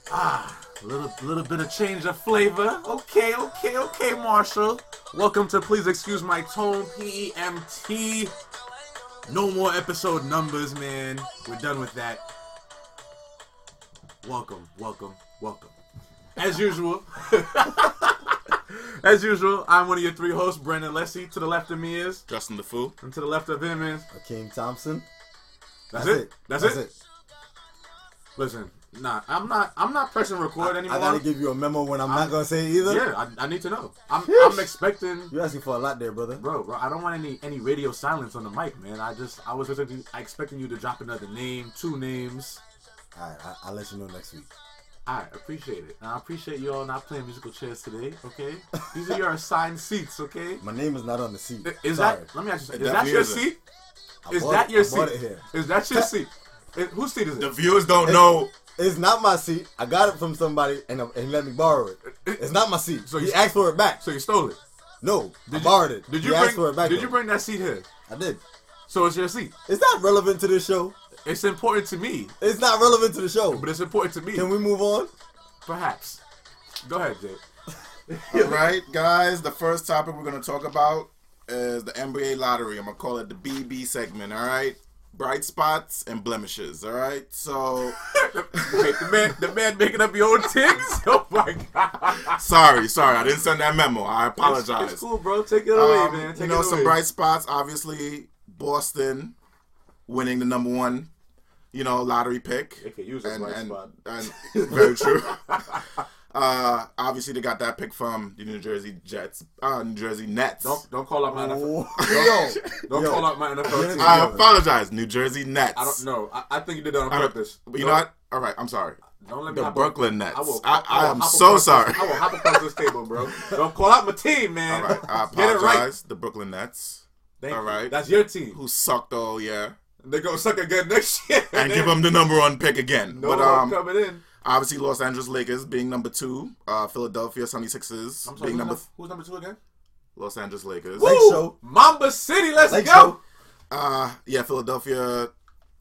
Little bit of change of flavor. Okay, Marshall. Welcome to Please Excuse My Tone, PEMT. No more episode numbers, man. We're done with that. Welcome. As usual, I'm one of your three hosts, Brandon Lessie. To the left of me is Justin LeFou. And to the left of him is Akeem Thompson. That's it. That's it. Listen, I'm not pressing record anymore. I gotta give you a memo when I'm not gonna say it either. Yeah, I need to know. I'm expecting. You're asking for a lot there, brother. Bro, I don't want any radio silence on the mic, man. I was expecting you to drop another name, two names. Alright, I'll let you know next week. Alright, appreciate it. And I appreciate you all not playing musical chairs today, okay? These are your assigned seats, okay? My name is not on the seat. Let me ask you something. Is that your seat? Is that your seat? Is that your seat? Whose seat is it? The viewers don't know. It's not my seat. I got it from somebody and he let me borrow it. It's not my seat. So he asked for it back. So you stole it? No, I borrowed it. Did you bring that seat here? I did. So it's your seat? It's not relevant to this show. It's important to me. It's not relevant to the show. But it's important to me. Can we move on? Perhaps. Go ahead, Jay. All right, guys. The first topic we're going to talk about is the NBA lottery. I'm going to call it the BB segment, all right? Bright spots and blemishes, all right? So... Wait, the man making up your own things? Oh, my God. Sorry. I didn't send that memo. I apologize. It's cool, bro. Take it away, man. Some bright spots. Obviously, Boston winning the number one, lottery pick. They could use a bright spot. And very true. Obviously, they got that pick from the New Jersey Nets. Don't call out my NFL. Don't call out my NFL team. I apologize, New Jersey Nets. I don't know. I think you did that on purpose. You know what? All right, I'm sorry. Don't let me the Brooklyn Nets. I am so sorry. I will hop across this table, bro. Don't call out my team, man. All right, I apologize. Get it right. The Brooklyn Nets. Thank you. That's your team. Who sucked all year. They're going to suck again next year. And give them the number one pick again. No one coming in. Obviously, Los Angeles Lakers being number 2. Philadelphia 76ers being number... Who's number 2 again? Los Angeles Lakers. Woo! Mamba City, let's go! Philadelphia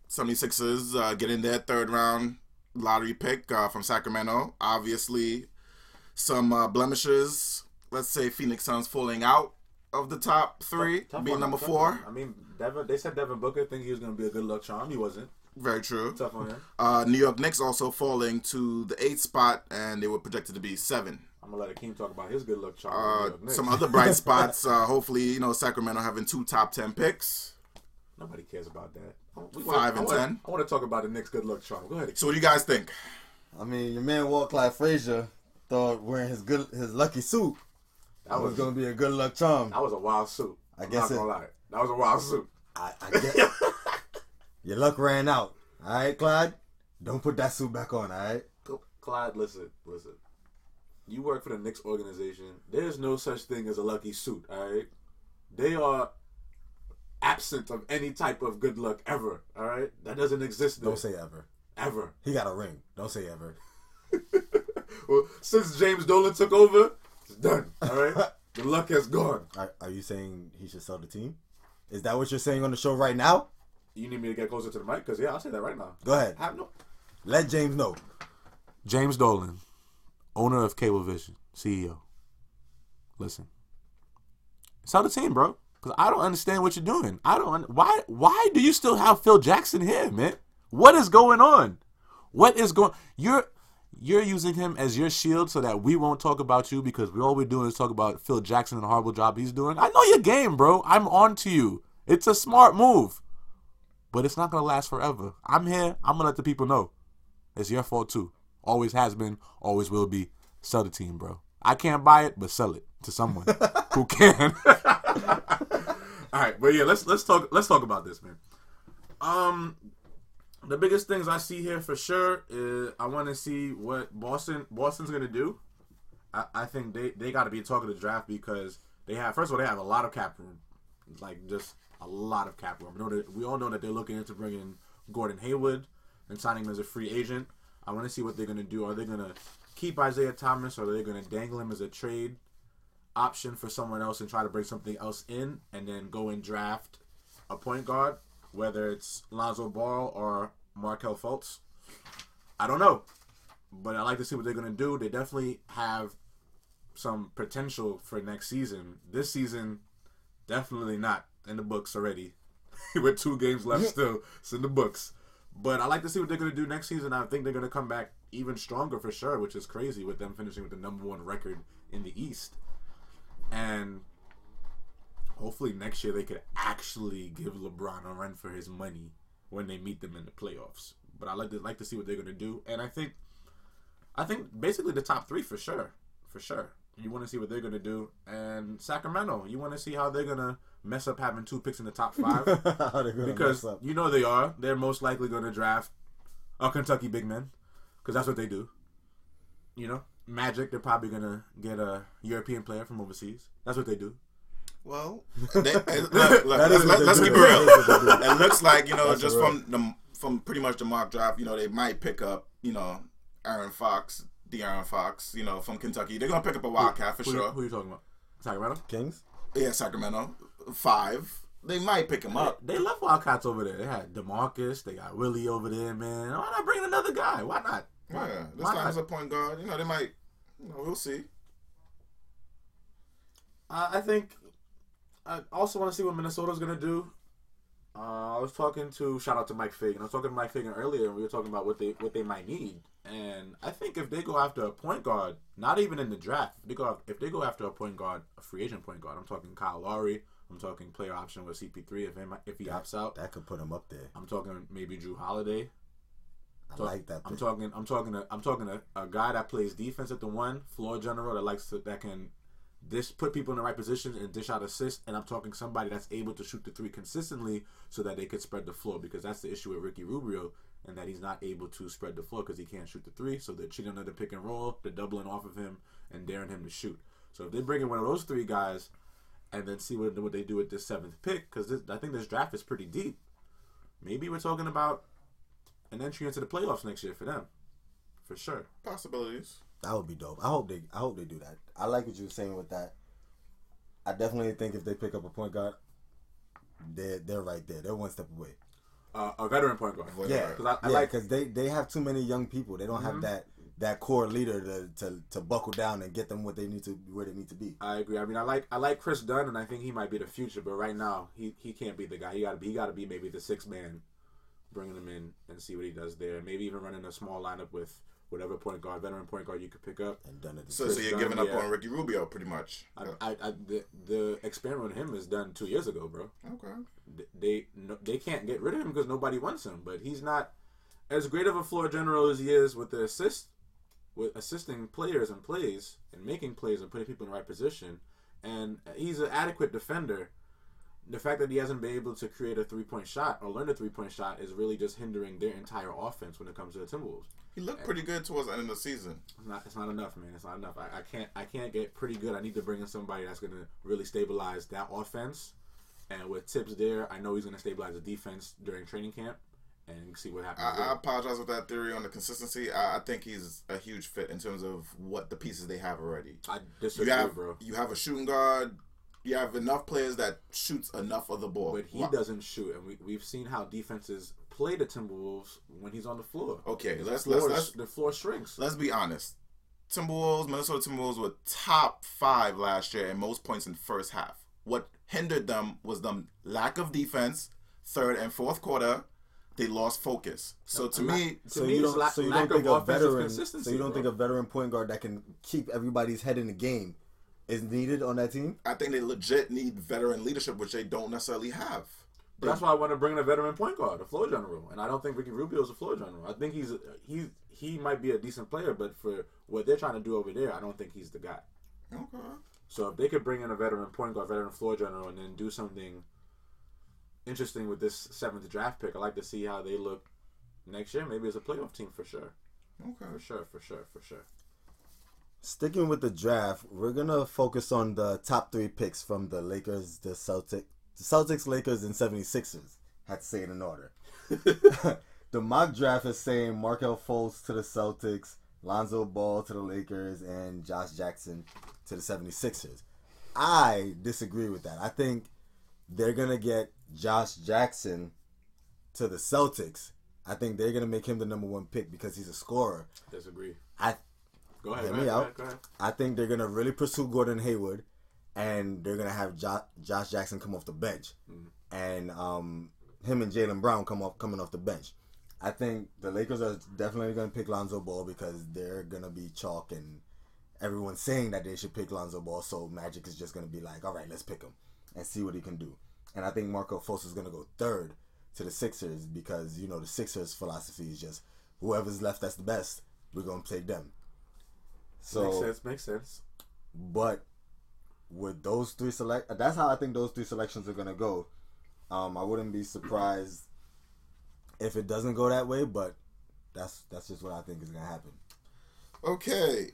76ers getting their third round lottery pick from Sacramento. Obviously, some blemishes. Let's say Phoenix Suns falling out of the top 3, being number 4. I mean, they said Devin Booker think he was going to be a good luck charm. He wasn't. Very true. Tough on him. New York Knicks also falling to the 8th spot, and they were projected to be 7. I'm going to let Akeem talk about his good luck charm. Some other bright spots, hopefully, Sacramento having 2 top 10 picks. Nobody cares about that. 5 and 10. I want to talk about the Knicks' good luck charm. Go ahead, Akeem. So what do you guys think? I mean, your man Walt Clyde Frazier thought wearing his lucky suit that was going to be a good luck charm. That was a wild suit. I'm not going to lie. That was a wild suit. I get your luck ran out. All right, Clyde? Don't put that suit back on, all right? Clyde, listen. You work for the Knicks organization. There's no such thing as a lucky suit, all right? They are absent of any type of good luck ever, all right? That doesn't exist there. Don't say ever. Ever. He got a ring. Don't say ever. Well, since James Dolan took over, it's done, all right? The luck has gone. Are you saying he should sell the team? Is that what you're saying on the show right now? You need me to get closer to the mic? Because, I'll say that right now. Go ahead. Let James know. James Dolan, owner of Cablevision, CEO. Listen. Sell the team, bro. Because I don't understand what you're doing. Why do you still have Phil Jackson here, man? What is going on? You're using him as your shield so that we won't talk about you because all we're doing is talk about Phil Jackson and the horrible job he's doing. I know your game, bro. I'm on to you. It's a smart move. But it's not going to last forever. I'm here. I'm going to let the people know. It's your fault, too. Always has been. Always will be. Sell the team, bro. I can't buy it, but sell it to someone who can. All right. But, let's talk about this, man. The biggest things I see here for sure is I want to see what Boston's going to do. I think they got to be talking to the draft because they have a lot of cap room. Like, just a lot of cap room. We all know that they're looking into bringing Gordon Hayward and signing him as a free agent. I want to see what they're going to do. Are they going to keep Isaiah Thomas, or are they going to dangle him as a trade option for someone else and try to bring something else in and then go and draft a point guard, whether it's Lonzo Ball or Markelle Fultz? I don't know. But I like to see what they're gonna do. They definitely have some potential for next season. This season, definitely not in the books already. With 2 games left still, it's in the books. But I like to see what they're gonna do next season. I think they're gonna come back even stronger for sure, which is crazy with them finishing with the #1 record in the East. And hopefully next year they could actually give LeBron a run for his money when they meet them in the playoffs. But I like to see what they're gonna do, and I think basically the top 3 for sure. You want to see what they're gonna do, and Sacramento, you want to see how they're gonna mess up having 2 picks in the top 5 How they gonna because mess up? you know they are. They're most likely gonna draft a Kentucky big man because that's what they do. You know, Magic, they're probably gonna get a European player from overseas. That's what they do. Well, let's keep it real. It looks like, you know, That's just real. from pretty much the mock draft, you know, they might pick up, you know, De'Aaron Fox, you know, from Kentucky. They're gonna pick up a Wildcat for sure. Who are you talking about? Sacramento? Kings? Yeah, Sacramento 5. They might pick him up. They love Wildcats over there. They had DeMarcus. They got Willie over there, man. Why not bring another guy? Why not? Yeah, this Why time not? as a point guard, you know, they might. You know, we'll see. I think I also want to see what Minnesota's gonna do. I was talking to shout out to Mike Fagan. I was talking to Mike Fagan earlier, and we were talking about what they might need. And I think if they go after a point guard, not even in the draft, if they go after a point guard, a free agent point guard, I'm talking Kyle Lowry. I'm talking player option with CP3 if he opts out. That could put him up there. I'm talking maybe Drew Holiday. I like that. I'm talking a guy that plays defense at the 1, floor general that can put people in the right positions and dish out assists. And I'm talking somebody that's able to shoot the 3 consistently so that they could spread the floor, because that's the issue with Ricky Rubio, and that he's not able to spread the floor because he can't shoot the 3. So they're cheating on the pick and roll, they're doubling off of him and daring him to shoot. So if they bring in one of those 3 guys and then see what they do with this 7th pick, because I think this draft is pretty deep. Maybe we're talking about an entry into the playoffs next year for them, for sure. Possibilities. That would be dope. I hope they do that. I like what you were saying with that. I definitely think if they pick up a point guard, they're right there. They're one step away. A veteran point guard. Yeah, because because they have too many young people. They don't have that core leader to buckle down and get them where they need to be. I agree. I mean, I like Chris Dunn, and I think he might be the future. But right now, he can't be the guy. He got to be maybe the 6th man, bringing him in and see what he does there. Maybe even running a small lineup with whatever veteran point guard you could pick up. And done it. So you're giving up on Ricky Rubio pretty much. The experiment with him is done 2 years ago, bro. Okay. They can't get rid of him because nobody wants him. But he's not as great of a floor general as he is with assisting players and plays and making plays and putting people in the right position. And he's an adequate defender. The fact that he hasn't been able to create a 3-point shot or learn a 3-point shot is really just hindering their entire offense when it comes to the Timberwolves. He looked pretty good towards the end of the season. It's not enough, man. It's not enough. I can't get pretty good. I need to bring in somebody that's going to really stabilize that offense. And with Tibbs there, I know he's going to stabilize the defense during training camp and see what happens. I apologize with that theory on the consistency. I think he's a huge fit in terms of what the pieces they have already. I disagree, bro. You have a shooting guard. You have enough players that shoots enough of the ball. But he doesn't shoot, and we've seen how defenses play the Timberwolves when he's on the floor. Okay, the floor shrinks. Let's be honest. Minnesota Timberwolves were top 5 last year in most points in first half. What hindered them was the lack of defense. 3rd and 4th quarter, they lost focus. So to me, you don't think a veteran point guard that can keep everybody's head in the game is needed on that team? I think they legit need veteran leadership, which they don't necessarily have. But that's why I want to bring in a veteran point guard, a floor general, and I don't think Ricky Rubio is a floor general. I think he might be a decent player, but for what they're trying to do over there, I don't think he's the guy. Okay. So if they could bring in a veteran point guard, veteran floor general, and then do something interesting with this 7th draft pick, I'd like to see how they look next year. Maybe as a playoff team for sure. Okay. For sure. Sticking with the draft, we're going to focus on the top 3 picks from the Lakers, the Celtics, Lakers, and 76ers. Had to say it in order. The mock draft is saying Markelle Fultz to the Celtics, Lonzo Ball to the Lakers, and Josh Jackson to the 76ers. I disagree with that. I think they're going to get Josh Jackson to the Celtics I think they're gonna make him the number 1 pick because he's a scorer. Disagree. I Go ahead. Hear me out. I think they're gonna really pursue Gordon Hayward, and they're gonna have Josh Jackson come off the bench, and him and Jaylen Brown coming off the bench. I think the Lakers are definitely gonna pick Lonzo Ball because they're gonna be chalk, and everyone's saying that they should pick Lonzo Ball. So Magic is just gonna be like, all right, let's pick him and see what he can do. And I think Markelle Fultz is gonna go 3rd to the Sixers because the Sixers' philosophy is just whoever's left that's the best, we're gonna take them. So makes sense. But with those 3 that's how I think those 3 selections are gonna go. I wouldn't be surprised if it doesn't go that way, but that's just what I think is gonna happen. Okay.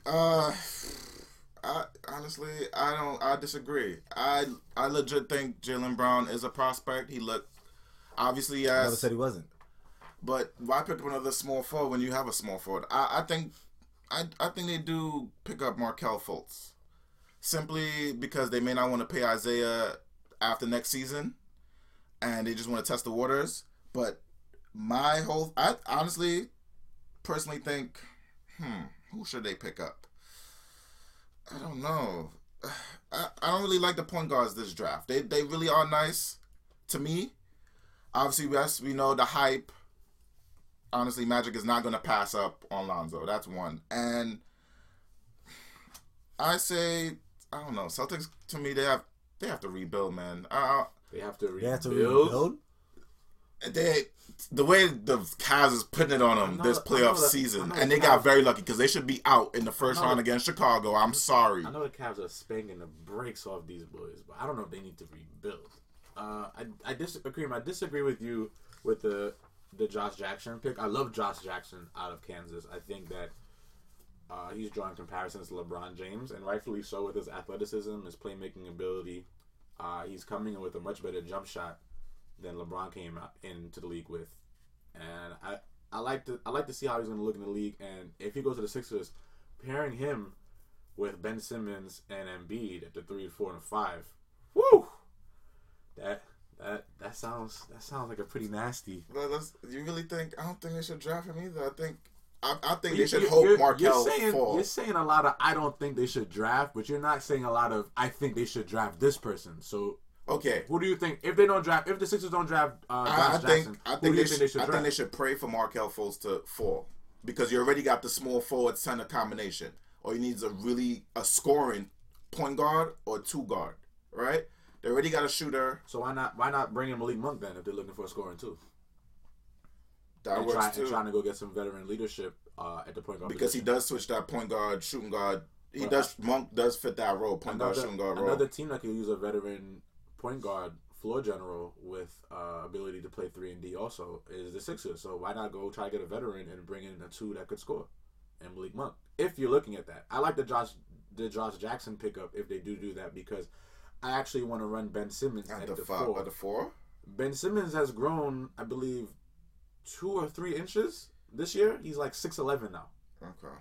I disagree. I legit think Jaylen Brown is a prospect. He looked obviously I never said he wasn't. But why pick up another small forward when you have a small forward? I think they do pick up Markelle Fultz simply because they may not want to pay Isaiah after next season, and they just want to test the waters. But I honestly, personally think, who should they pick up? I don't know. I don't really like the point guards this draft. They really are nice to me. Obviously, yes, we know the hype. Honestly, Magic is not going to pass up on Lonzo. That's one. And I say, I don't know. Celtics, to me, they have to rebuild, man. They have to rebuild? They have to rebuild? The way the Cavs is putting it on them this playoff season, and they got very lucky because they should be out in the first round against Chicago. I'm sorry. I know the Cavs are spanking the brakes off these boys, but I don't know if they need to rebuild. I disagree with you with the Josh Jackson pick. I love Josh Jackson out of Kansas. I think that he's drawing comparisons to LeBron James, and rightfully so with his athleticism, his playmaking ability. He's coming in with a much better jump shot than LeBron came into the league with, and I like to see how he's going to look in the league. And if he goes to the Sixers, pairing him with Ben Simmons and Embiid at the 3, 4, and 5, woo, that sounds like a pretty nasty. You really think? I don't think they should draft him either. I think they should hope Markelle falls. You're saying a lot of I don't think they should draft, but you're not saying a lot of I think they should draft this person. So okay, who do you think if the Sixers don't draft Josh Jackson? I think they should pray for Markelle Fultz to fall because you already got the small forward center combination. All you need is a scoring point guard or 2 guard, right? They already got a shooter. So why not bring in Malik Monk then if they're looking for a scoring too? That works too. And trying to go get some veteran leadership at the point guard because position. he does switch that point guard, shooting guard. Monk does fit that role, point guard, shooting guard role. Another team that could use a veteran point guard, floor general with ability to play 3 and D also is the Sixers. So why not go try to get a veteran and bring in a 2 that could score and Malik Monk? If you're looking at that, I like the Josh Jackson pickup if they do that because I actually want to run Ben Simmons at the 4. At the 4? Ben Simmons has grown, I believe, 2 or 3 inches this year. He's like 6'11" now. Okay.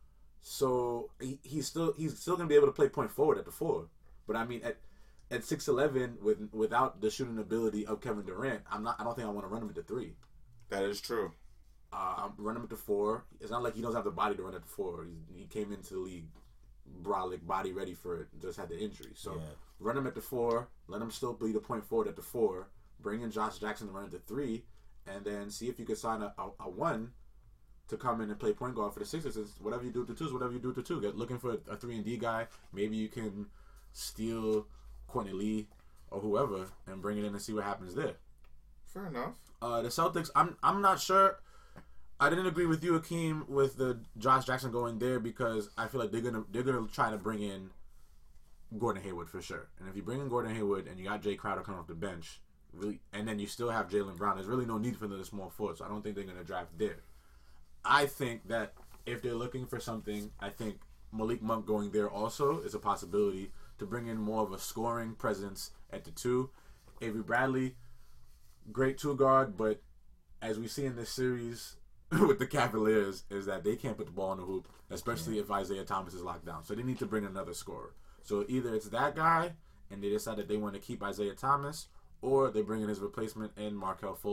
So he's still gonna be able to play point forward at the 4. But I mean at 6'11" without the shooting ability of Kevin Durant, I don't think I want to run him at the 3. That is true. Run him at the 4. It's not like he doesn't have the body to run at the 4. He came into the league brolic, body ready for it, just had the injury. So run him at the 4, let him still be the point forward at the 4, bring in Josh Jackson to run at the 3, and then see if you could sign a 1 to come in and play point guard for the Sixers. It's whatever you do with the 2s, whatever you do with the 2. Get looking for a 3 and D guy. Maybe you can steal Courtney Lee or whoever and bring it in and see what happens there. Fair enough. The Celtics, I'm not sure. I didn't agree with you, Akeem, with the Josh Jackson going there because I feel like they're gonna try to bring in Gordon Hayward for sure. And if you bring in Gordon Hayward and you got Jay Crowder coming off the bench, really, and then you still have Jaylen Brown, there's really no need for the small forward. So I don't think they're gonna draft there. I think that if they're looking for something, I think Malik Monk going there also is a possibility to bring in more of a scoring presence at the 2. Avery Bradley, great 2 guard, but as we see in this series with the Cavaliers is that they can't put the ball in the hoop, especially if Isaiah Thomas is locked down. So they need to bring another scorer. So either it's that guy and they decide that they want to keep Isaiah Thomas, or they bring in his replacement in Markelle Fultz,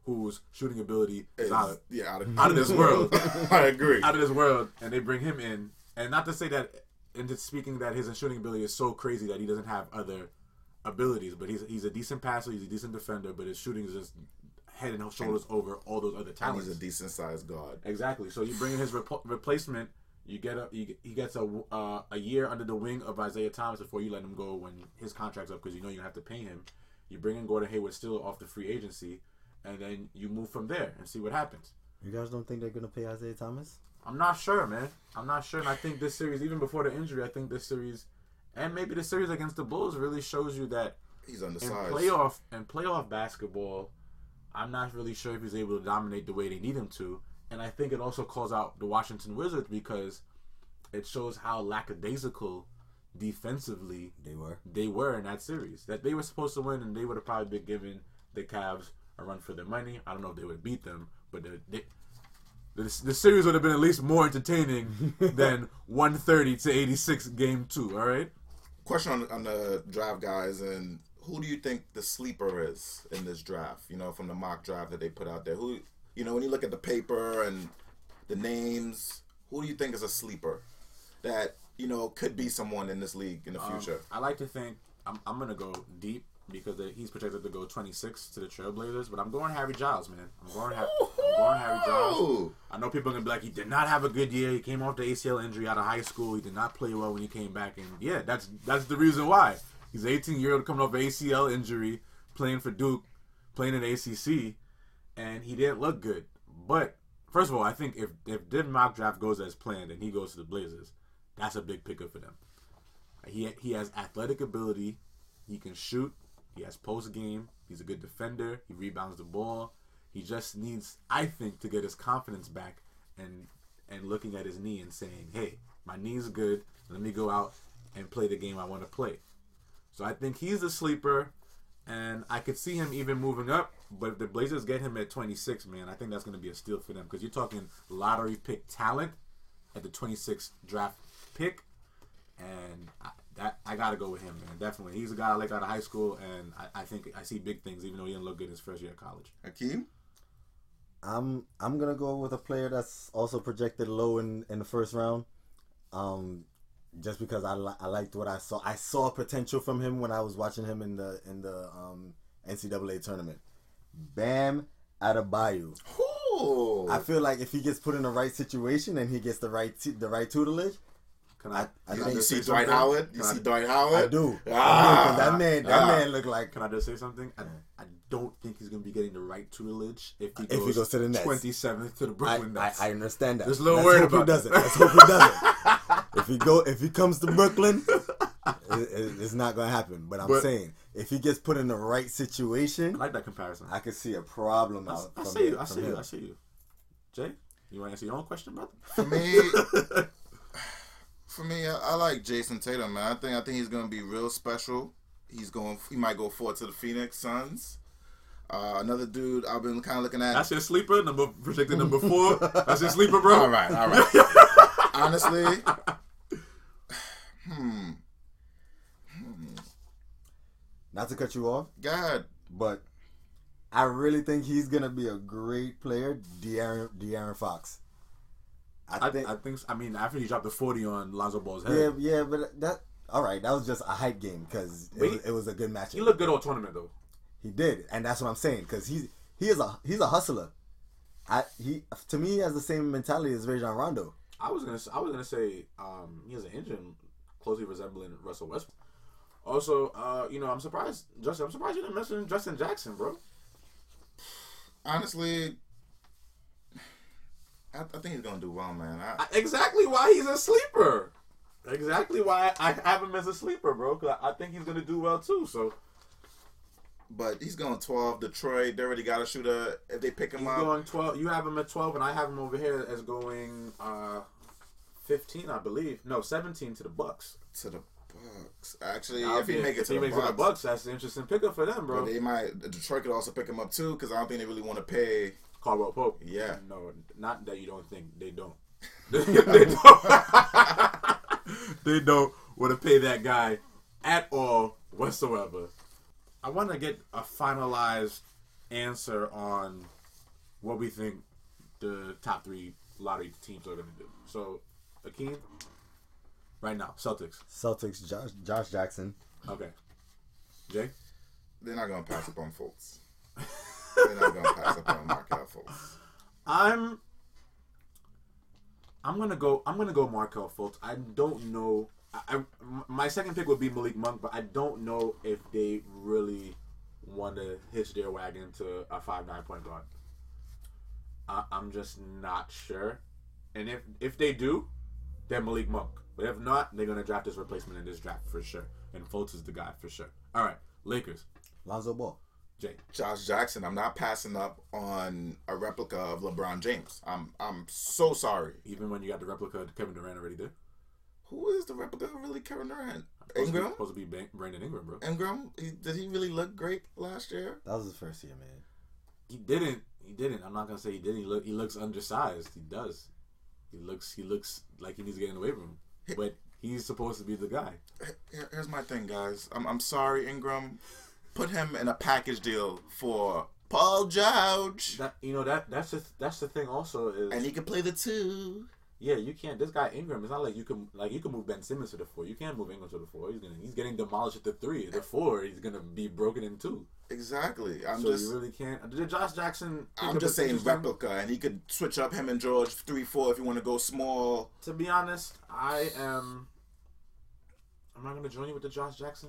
whose shooting ability is Out of this world. I agree. Out of this world, and they bring him in. And not to say that, and just speaking that his shooting ability is so crazy that he doesn't have other abilities, but he's a decent passer, he's a decent defender, but his shooting is just head and shoulders over all those other And talents. he's a decent sized guard. Exactly. So you bring in his replacement. He gets a year under the wing of Isaiah Thomas before you let him go when his contract's up, because you know you're gonna have to pay him. You bring in Gordon Hayward still off the free agency, and then you move from there and see what happens. You guys don't think they're gonna pay Isaiah Thomas? I'm not sure, man. I'm not sure, and I think this series, even before the injury, I think this series, and maybe the series against the Bulls, really shows you that He's in undersized. playoff basketball, I'm not really sure if he's able to dominate the way they need him to. And I think it also calls out the Washington Wizards because it shows how lackadaisical defensively they were in that series. That they were supposed to win, and they would have probably been giving the Cavs a run for their money. I don't know if they would beat them, but the series would have been at least more entertaining than 130-86 game 2. All right. Question on the draft guys, and who do you think the sleeper is in this draft? You know, from the mock draft that they put out there. Who, you know, when you look at the paper and the names, who do you think is a sleeper that, you know, could be someone in this league in the future? I like to think I'm gonna go deep because he's projected to go 26 to the Trailblazers, but I'm going Harry Giles, man. I'm going Harry Giles. I know people are gonna be like, he did not have a good year. He came off the ACL injury out of high school. He did not play well when he came back, and yeah, that's the reason why. He's 18-year-old coming off an ACL injury, playing for Duke, playing in ACC, and he didn't look good. But first of all, I think if the mock draft goes as planned and he goes to the Blazers, that's a big pickup for them. He has athletic ability. He can shoot. He has post game. He's a good defender. He rebounds the ball. He just needs, I think, to get his confidence back and looking at his knee and saying, hey, my knee's good. Let me go out and play the game I want to play. So I think he's a sleeper, and I could see him even moving up. But if the Blazers get him at 26, man, I think that's going to be a steal for them because you're talking lottery pick talent at the 26th draft pick, and I got to go with him, man. Definitely. He's a guy I like out of high school, and I think I see big things, even though he didn't look good his first year of college. Hakeem? I'm gonna go with a player that's also projected low in the first round. Just because I liked what I saw. I saw potential from him when I was watching him in the NCAA tournament. Bam Adebayo. Ooh. I feel like if he gets put in the right situation and he gets the right tutelage, I You see say Dwight something? Howard? You see Dwight Howard? I do. Ah. That man looked like. Can I just say something? I don't think he's going to be getting the right tutelage if he If he goes to the Nets. 27th to the Brooklyn Nets. I understand that. Just a little Let's worried hope he about doesn't. that. Let's hope he doesn't. If he comes to Brooklyn, it's not gonna happen. But I'm saying if he gets put in the right situation, I like that comparison. I could see a problem out. I see you. Jay, you want to answer your own question, brother? For me, I like Jason Tatum, man. I think he's gonna be real special. He might go forward to the Phoenix Suns. Another dude I've been kind of looking at. That's your sleeper, projected number 4. That's your sleeper, bro. All right. Honestly, Not to cut you off, God, but I really think he's gonna be a great player, De'Aaron Fox. I think. I mean, after he dropped the 40 on Lonzo Ball's head, Yeah, but that all right. That was just a hype game because it was a good matchup. he looked good all tournament though. He did, and that's what I'm saying because he's a hustler. To me, he has the same mentality as Rajon Rondo. I was gonna say he has an engine closely resembling Russell Westbrook. Also, I'm surprised you didn't mention Justin Jackson, bro. honestly, I think he's gonna do well, man. Exactly why he's a sleeper. Exactly why I have him as a sleeper, bro. Because I think he's gonna do well too. So, But he's going 12. Detroit, they already got a shooter. If they pick him he's up, going 12. You have him at 12, and I have him over here as going 15, I believe. No, 17 to the Bucks. to the Bucks. Actually, if he makes it to the Bucks, that's an interesting pickup for them, bro. But Detroit could also pick him up too, because I don't think they really want to pay. Caldwell Pope. Yeah. No, not that you don't think. They don't. They don't. They don't want to pay that guy at all whatsoever. I want to get a finalized answer on what we think the top 3 lottery teams are going to do. So, Akeem, right now, Celtics, Josh Jackson. Okay. Jay? They're not gonna pass up on Fultz. They're not gonna pass up on Markelle Fultz. I'm gonna go Markelle Fultz. I don't know. My second pick would be Malik Monk, but I don't know if they really want to hitch their wagon to a 5'9" point guard. I'm just not sure. And if they do, then Malik Monk. But if not, they're gonna draft his replacement in this draft for sure. And Fultz is the guy for sure. All right, Lakers. Lonzo Ball. Jay. Josh Jackson. I'm not passing up on a replica of LeBron James. I'm so sorry. Even when you got the replica Kevin Durant already did. Who is the replica of really Kevin Durant? Ingram? Supposed to be Brandon Ingram, bro. Ingram? Did he really look great last year? That was his first year, man. He didn't. I'm not gonna say he didn't. He looks undersized. He does. He looks like he needs to get in the weight room. But he's supposed to be the guy. Here's my thing, guys. I'm sorry, Ingram. Put him in a package deal for Paul George. That's the thing. Also, is and he can play the 2. Yeah, you can't. This guy Ingram, it's not like you can move Ben Simmons to the 4. You can't move Ingram to the 4. He's getting demolished at the 3. The 4, he's gonna be broken in 2. Exactly. You really can't. Did Josh Jackson? I'm just saying replica, and he could switch up him and George 3-4 if you want to go small. To be honest, I'm not gonna join you with the Josh Jackson,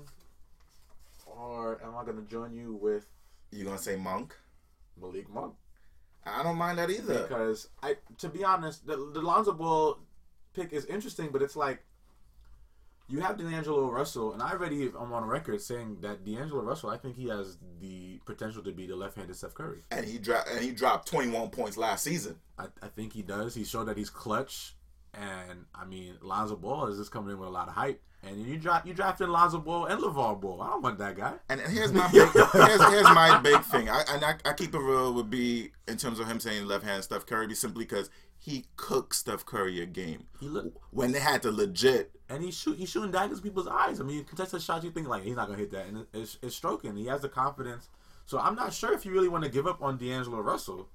or am I gonna join you with? You gonna say Monk? Malik Monk. I don't mind that either. Because to be honest, the Lonzo Ball pick is interesting, but it's like you have D'Angelo Russell, and I'm on record saying that D'Angelo Russell, I think he has the potential to be the left-handed Steph Curry. And he dropped 21 points last season. I think he does. He showed that he's clutch, and I mean Lonzo Ball is just coming in with a lot of hype. And you drafted Lonzo Ball and LeVar Ball. I don't want that guy. And here's my big, here's my big thing. I keep it real with B in terms of him saying left hand Steph Curry, simply because he cooked Steph Curry a game. When they had to legit. And he's shooting daggers in people's eyes. I mean, contested shots, you think like he's not gonna hit that, and it's stroking. He has the confidence. So I'm not sure if you really want to give up on D'Angelo Russell.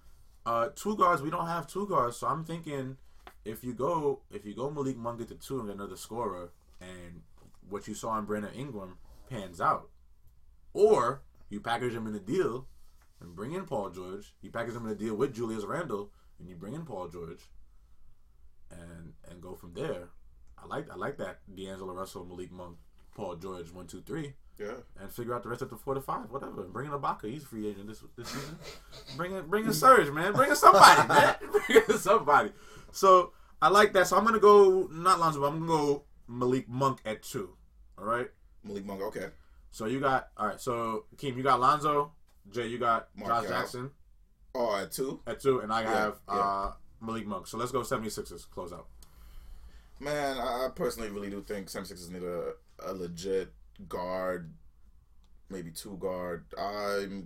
2 guards, we don't have 2 guards, so I'm thinking if you go Malik Monk at the 2 and get another scorer, and what you saw in Brandon Ingram pans out, or you package him in a deal and bring in Paul George. You package him in a deal with Julius Randle, and you bring in Paul George, and go from there. I like that D'Angelo Russell, Malik Monk, Paul George 1, 2, 3. Yeah. And figure out the rest of the 4 to 5, whatever. Bring in Ibaka, he's a free agent this season. Bring in Serge, man. Bring in somebody, man. Bring in somebody. So I like that. So I'm gonna go not Lonzo, but I'm gonna go Malik Monk at 2. All right. Malik Monk, okay. So you got So Keem, you got Lonzo. Jay, you got Mark Josh Jackson. Oh, at 2? At 2, and I have Malik Monk. So let's go 76ers. Close out. Man, I personally really do think 76ers need a legit guard, maybe 2 guard. I'll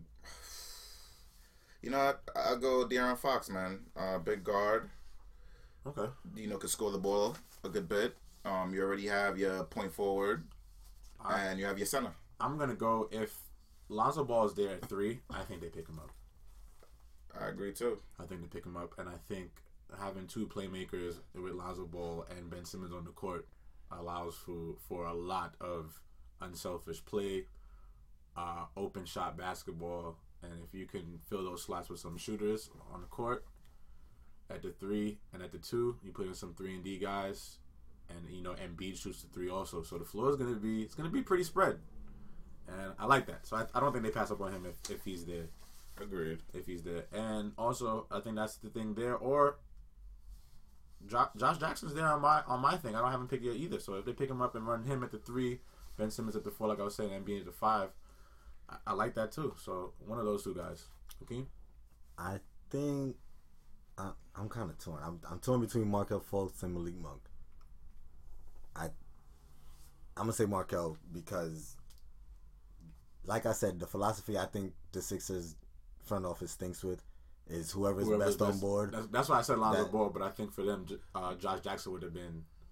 go De'Aaron Fox, man. Big guard. Okay. Could score the ball a good bit. You already have your point forward, and you have your center. I'm gonna go if Lonzo Ball is there at 3. I think they pick him up. I agree too. I think they pick him up, and I think having 2 playmakers with Lonzo Ball and Ben Simmons on the court allows for a lot of unselfish play, open shot basketball, and if you can fill those slots with some shooters on the court at the 3 and at the 2, you put in some 3-and-D guys, and Embiid shoots the 3 also. So the floor is gonna be pretty spread, and I like that. So I don't think they pass up on him if he's there. Agreed. If he's there, and also I think that's the thing there. Or Josh Jackson's there on my thing. I don't have him picked yet either. So if they pick him up and run him at the 3, Ben Simmons at the 4, like I was saying, and Embiid at the 5, I like that too. So one of those 2 guys. Okay. I think I'm kind of torn. I'm torn between Markelle Fultz and Malik Monk. I'm gonna say Markelle because, like I said, the philosophy I think the Sixers front office thinks with is whoever's best on board. That's why I said Lonzo Ball, but I think for them, Josh Jackson would have been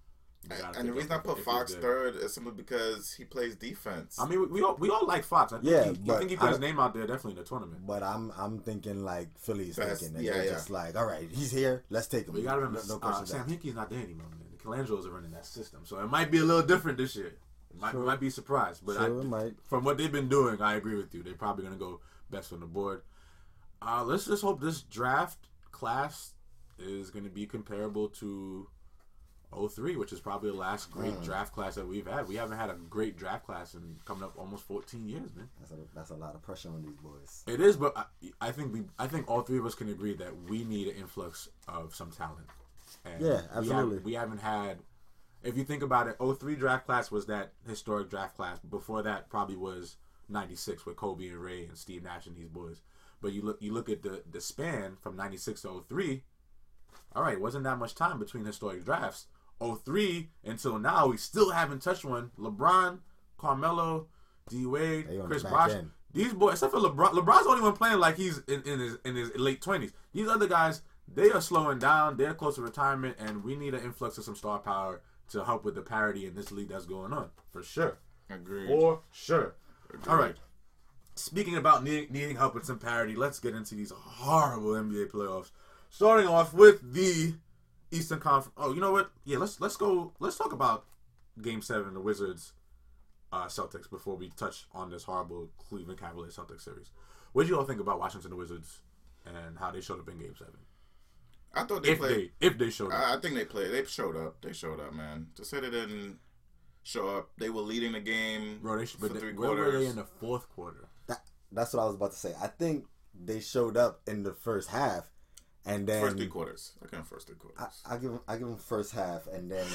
You gotta And the pick reason I up put if Fox he's good. third is simply because he plays defense. I mean, we all like Fox. I think Yeah, I but think he put his name out there definitely in the tournament. But I'm thinking like Philly's Best- thinking. And yeah, they're yeah. just like, all right, he's here. Let's take him. But you gotta remember, No question Sam about it. Hinkie's not there anymore, man. The Colangelos are running that system, so it might be a little different this year. We might be surprised, but Sure, it might. from what they've been doing, I agree with you. They're probably gonna go best on the board. Let's just hope this draft class is gonna be comparable to 03, which is probably the last great draft class that we've had. We haven't had a great draft class in coming up almost 14 years, man. That's a lot of pressure on these boys. It is, but I think all three of us can agree that we need an influx of some talent. And Yeah, absolutely. We haven't had. If you think about it, 03 draft class was that historic draft class. Before that, probably was 96 with Kobe and Ray and Steve Nash and these boys. But you look at the span from 96 to 03. All right, wasn't that much time between historic drafts. 03 until now, we still haven't touched one. LeBron, Carmelo, D Wade, They on Chris the Bosh. back end. These boys, except for LeBron, LeBron's the only one playing like he's in his late 20s. These other guys, they are slowing down. They're close to retirement, and we need an influx of some star power to help with the parity in this league that's going on. For sure. Agreed. For sure. All right. Speaking about needing help with some parity, let's get into these horrible NBA playoffs. Starting off with the Eastern Conference. Oh, you know what? Yeah, let's go. Let's talk about Game 7, the Wizards Celtics, before we touch on this horrible Cleveland Cavaliers Celtics series. What did you all think about Washington Wizards and how they showed up in Game 7? I thought they played. If they showed up. I think they played. They showed up. They showed up, man. To say they didn't show up, they were leading the game Bro, for three where were they quarters. in the fourth quarter? That's what I was about to say. I think they showed up in the first half, and then First three quarters. I can't first three quarters. I give him first half, and then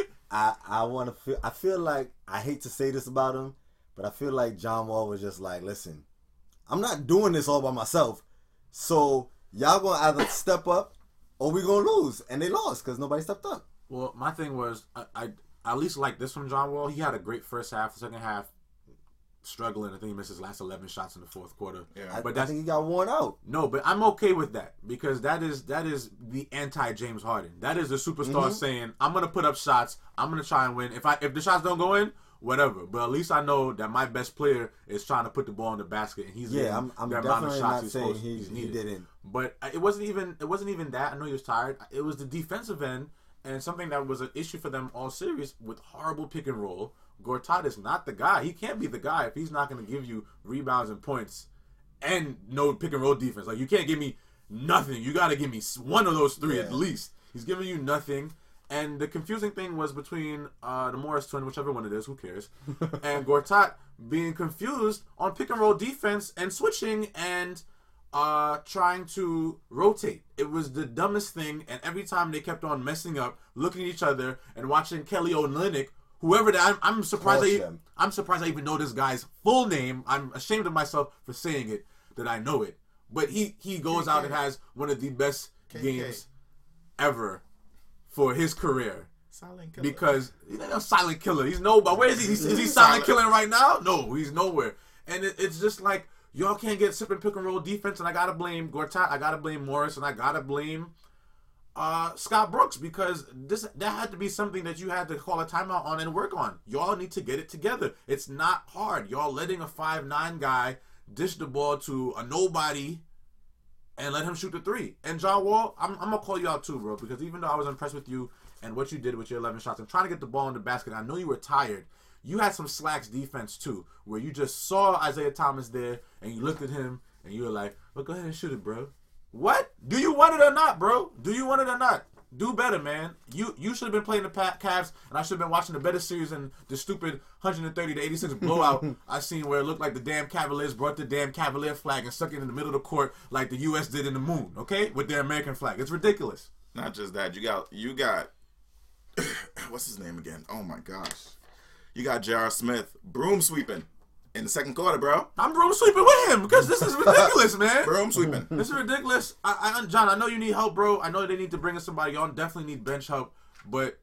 I feel like, I hate to say this about him, but I feel like John Wall was just like, listen, I'm not doing this all by myself, so y'all gonna either step up or we gonna lose, and they lost because nobody stepped up. Well, my thing was, I at least like this from John Wall. He had a great first half. The second half, struggling. I think he missed his last 11 shots in the fourth quarter. Yeah. But I think he got worn out. No, but I'm okay with that because that is the anti James Harden. That is the superstar saying, "I'm gonna put up shots. I'm gonna try and win. If the shots don't go in, whatever. But at least I know that my best player is trying to put the ball in the basket, and he's Yeah, getting I'm the amount of definitely shots not he's saying supposed- he he's needed. didn't. But it wasn't even that. I know he was tired. It was the defensive end and something that was an issue for them all series with horrible pick and roll. Gortat is not the guy. He can't be the guy if he's not going to give you rebounds and points and no pick and roll defense. Like, you can't give me nothing. You got to give me one of those three at least. He's giving you nothing. And the confusing thing was between the Morris twin, whichever one it is, who cares, and Gortat being confused on pick and roll defense and switching and trying to rotate. It was the dumbest thing, and every time they kept on messing up, looking at each other and watching Kelly Olynyk, whoever that, I'm surprised I'm surprised I even know this guy's full name. I'm ashamed of myself for saying it, that I know it. But he goes out and has one of the best games ever for his career. Silent killer. Because he's not a silent killer. He's nobody. Where is he? Is he silent killing right now? No, he's nowhere. And it's just like, y'all can't get sipping pick and roll defense, and I gotta blame Gortat, I gotta blame Morris, and I gotta blame Scott Brooks, because that had to be something that you had to call a timeout on and work on. Y'all need to get it together. It's not hard. Y'all letting a 5'9" guy dish the ball to a nobody and let him shoot the three. And John Wall, I'm gonna call you out too, bro, because even though I was impressed with you and what you did with your 11 shots and trying to get the ball in the basket, I know you were tired. You had some slacks defense too, where you just saw Isaiah Thomas there and you looked at him and you were like, well, go ahead and shoot it, bro. What? Do you want it or not, bro? Do you want it or not? Do better, man. You should have been playing the Cavs, and I should have been watching the better series than the stupid 130-86 blowout I seen where it looked like the damn Cavaliers brought the damn Cavalier flag and stuck it in the middle of the court like the U.S. did in the moon, okay? With their American flag. It's ridiculous. Not just that, you got what's his name again? Oh my gosh. You got J.R. Smith broom sweeping in the second quarter, bro. I'm broom sweeping with him because this is ridiculous, man. Broom sweeping. This is ridiculous. John, I know you need help, bro. I know they need to bring in somebody. Y'all definitely need bench help, but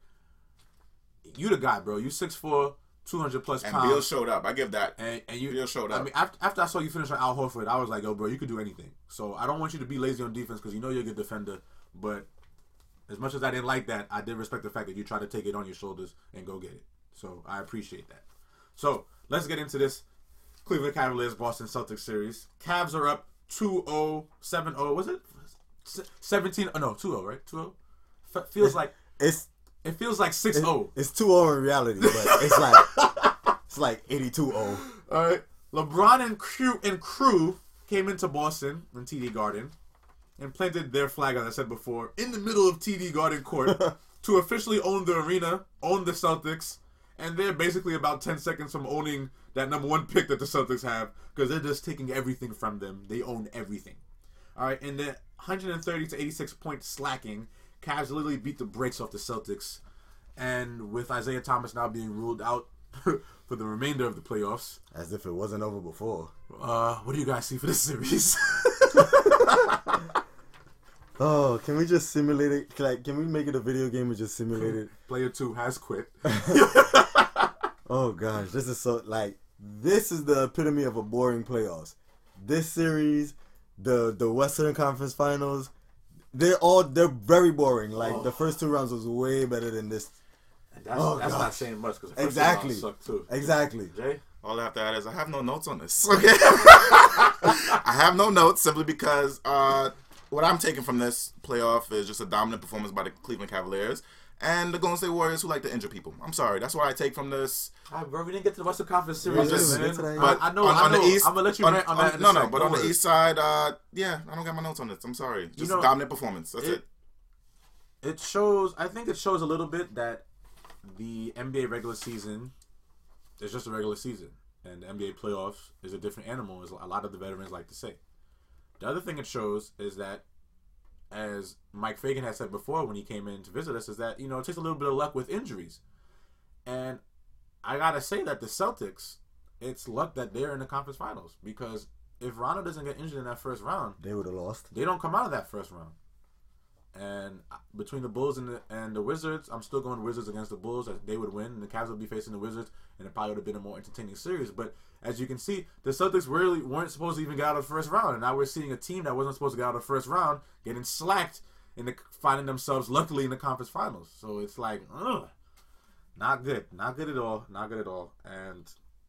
you the guy, bro. You 6'4", 200 plus And pounds. Beal showed up. I give that. And you Beal showed up. I mean, after I saw you finish on Al Horford, I was like, yo, bro, you could do anything. So I don't want you to be lazy on defense because you know you're a good defender, but as much as I didn't like that, I did respect the fact that you tried to take it on your shoulders and go get it. So I appreciate that. So let's get into this Cleveland Cavaliers Boston Celtics series. Cavs are up 2-0, 7-0. Was it 17? Oh no, 2-0, right? 2-0. Feels like it feels like 6-0. It's 2-0 in reality, but it's like 82-0. All right. LeBron and crew came into Boston in TD Garden and planted their flag, as I said before, in the middle of TD Garden Court to officially own the arena, own the Celtics, and they're basically about 10 seconds from owning that number 1 pick that the Celtics have because they're just taking everything from them. They own everything. All right, in the 130 to 86 point slacking, Cavs literally beat the brakes off the Celtics, and with Isaiah Thomas now being ruled out for the remainder of the playoffs. As if it wasn't over before. What do you guys see for this series? Oh, can we just simulate it? Can we make it a video game and just simulate it? Player 2 has quit. Oh gosh, this is this is the epitome of a boring playoffs. This series, the Western Conference Finals, they're very boring. The first 2 rounds was way better than this. That's not saying much because the first exactly. 2 rounds sucked too. Exactly. Jay? All I have to add is I have no notes on this. Okay, I have no notes simply because what I'm taking from this playoff is just a dominant performance by the Cleveland Cavaliers and the Golden State Warriors who like to injure people. I'm sorry, that's what I take from this. Bro, we didn't get to the Western Conference series, man. But I know. On the East, I'm gonna let you rant on that. But on the East side, yeah, I don't got my notes on this. I'm sorry, just a dominant performance. That's it. It shows. I think it shows a little bit that the NBA regular season is just a regular season, and the NBA playoffs is a different animal, as a lot of the veterans like to say. The other thing it shows is that, as Mike Fagan had said before when he came in to visit us, is that, it takes a little bit of luck with injuries. And I gotta say that the Celtics, it's luck that they're in the conference finals, because if Rondo doesn't get injured in that first round, they would have lost. They don't come out of that first round. And between the Bulls and the Wizards, I'm still going Wizards against the Bulls. They would win, and the Cavs would be facing the Wizards, and it probably would have been a more entertaining series. But as you can see, the Celtics really weren't supposed to even get out of the first round, and now we're seeing a team that wasn't supposed to get out of the first round getting slacked and finding themselves luckily in the conference finals. So it's like, not good, not good at all, not good at all. And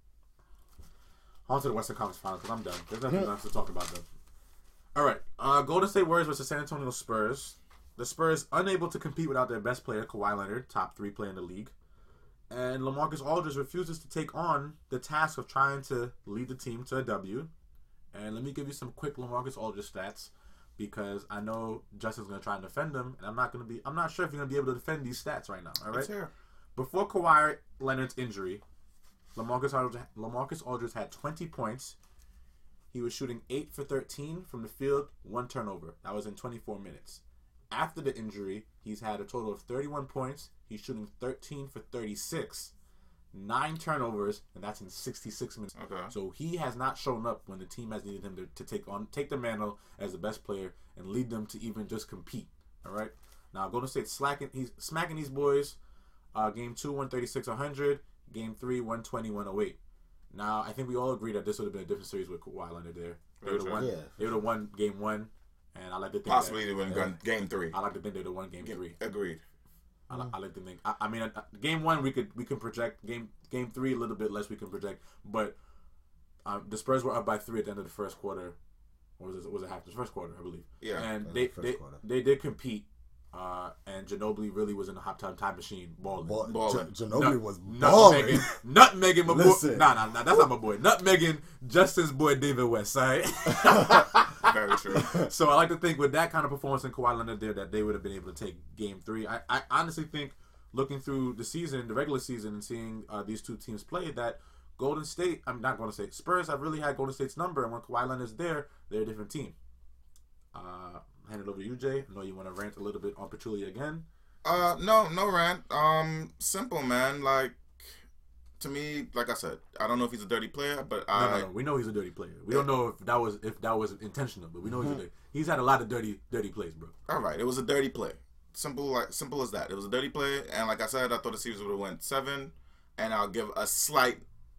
on to the Western Conference Finals because I'm done. There's nothing else to talk about them. All right, Golden State Warriors versus San Antonio Spurs. The Spurs unable to compete without their best player, Kawhi Leonard, top 3 player in the league. And LaMarcus Aldridge refuses to take on the task of trying to lead the team to a W. And let me give you some quick LaMarcus Aldridge stats because I know Justin's going to try and defend him, and I'm not sure if you're going to be able to defend these stats right now. All right. Before Kawhi Leonard's injury, LaMarcus Aldridge had 20 points. He was shooting 8 for 13 from the field, 1 turnover. That was in 24 minutes. After the injury, he's had a total of 31 points. He's shooting 13 for 36, 9 turnovers, and that's in 66 minutes. Okay. So he has not shown up when the team has needed him to take the mantle as the best player and lead them to even just compete. All right. Now Golden State he's smacking these boys. Game 2, 136-100. Game 3, 120-108. Now I think we all agree that this would have been a different series with Kawhi Leonard there. They would have won. Yeah. They would have won Game 1. And I like to think possibly they would have won Game 3. I like to think they would have won Game 3. Agreed. I like to think. I mean, Game 1 we can project. Game 3 a little bit less we can project. But the Spurs were up by 3 at the end of the first quarter. Or was it half the first quarter? I believe. Yeah. And they did compete. And Ginobili really was in the hot time machine balling. Ginobili was balling. Nutmegging my boy. Nah, that's not my boy. Nutmegging Justin's boy David West. Right? Very true. So I like to think with that kind of performance in Kawhi Leonard there that they would have been able to take Game 3. I honestly think looking through the regular season and seeing these two teams play that Spurs have really had Golden State's number, and when Kawhi Leonard's there, they're a different team. Hand it over to you, Jay. I know you want to rant a little bit on Pachulia again. No rant. Simple, man. Like, to me, like I said, I don't know if he's a dirty player, but No. We know he's a dirty player. We don't know if that was intentional, but we know he's had a lot of dirty plays, bro. All right, it was a dirty play. Simple as that. It was a dirty play, and like I said, I thought the series would have went 7, and I'll give a slight,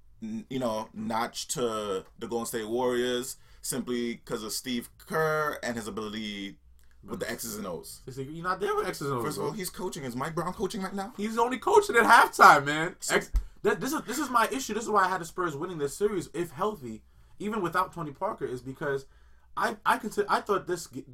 notch to the Golden State Warriors simply because of Steve Kerr and his ability with the X's and O's. You're not there with X's and O's. First of all, he's coaching. Is Mike Brown coaching right now? He's only coaching at halftime, man. This is my issue. This is why I had the Spurs winning this series, if healthy, even without Tony Parker, is because I thought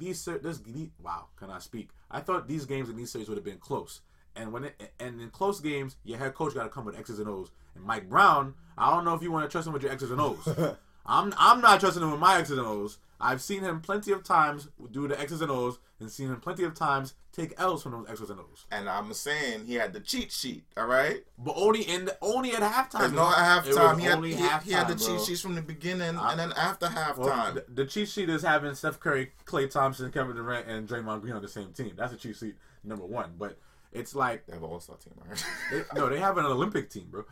wow, can I speak? I thought these games in these series would have been close. And in close games, your head coach got to come with X's and O's. And Mike Brown, I don't know if you want to trust him with your X's and O's. I'm not trusting him with my X's and O's. I've seen him plenty of times do the X's and O's, and seen him plenty of times take L's from those X's and O's. And I'm saying he had the cheat sheet, all right? But only at halftime. There's no halftime. He had the bro. cheat sheets from the beginning, and then after halftime. Well, the cheat sheet is having Steph Curry, Klay Thompson, Kevin Durant, and Draymond Green on the same team. That's a cheat sheet number one. But it's like they have an all-star team, right? They have an Olympic team, bro.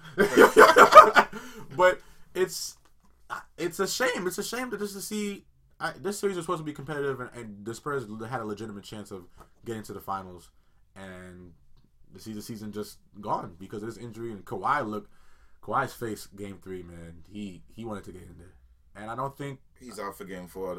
But it's a shame. It's a shame to see. This series was supposed to be competitive, and the Spurs had a legitimate chance of getting to the finals, and to see the season just gone because of this injury. And Kawhi's face, Game 3, man, he wanted to get in there, and I don't think he's out for Game 4.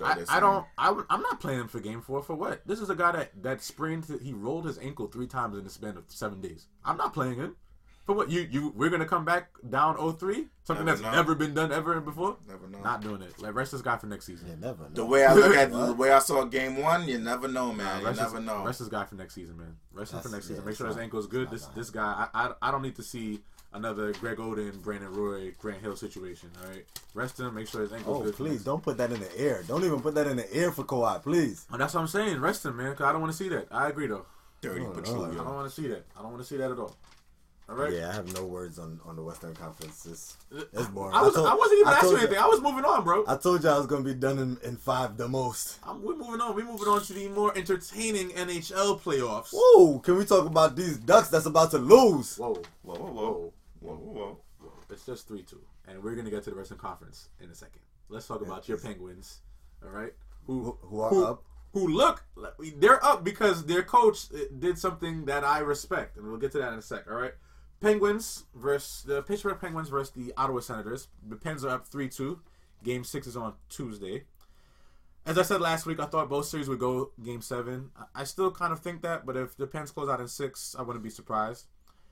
I'm not playing him for Game 4 for what? This is a guy that sprained. He rolled his ankle 3 times in the span of 7 days. I'm not playing him. For what? We're gonna come back down 0-3? Something that's never been done ever before? Never know. Not doing it. Like, rest this guy for next season. You never know. The way I look at the way I saw Game 1, you never know, man. You never know. Rest this guy for next season, man. Rest him for next season. Make sure his ankle is good. This guy, I don't need to see another Greg Oden, Brandon Roy, Grant Hill situation. All right, rest him. Make sure his ankle's good. Please don't put that in the air. Don't even put that in the air for Kawhi, please. And that's what I'm saying. Rest him, man. Because I don't want to see that. I agree though. Dirty petroleum. I don't want to see that. I don't want to see that at all. All right. Yeah, I have no words on the Western Conference. It's boring. I wasn't even asking anything. I was moving on, bro. I told you I was going to be done in 5 the most. We're moving on. We're moving on to the more entertaining NHL playoffs. Whoa, can we talk about these Ducks that's about to lose? Whoa. It's just 3-2. And we're going to get to the Western Conference in a second. Let's talk about your Penguins, all right? Who are up? They're up because their coach did something that I respect. And we'll get to that in a sec, all right? Pittsburgh Penguins versus the Ottawa Senators. The Pens are up 3-2. Game 6 is on Tuesday. As I said last week, I thought both series would go Game 7. I still kind of think that, but if the Pens close out in 6, I wouldn't be surprised.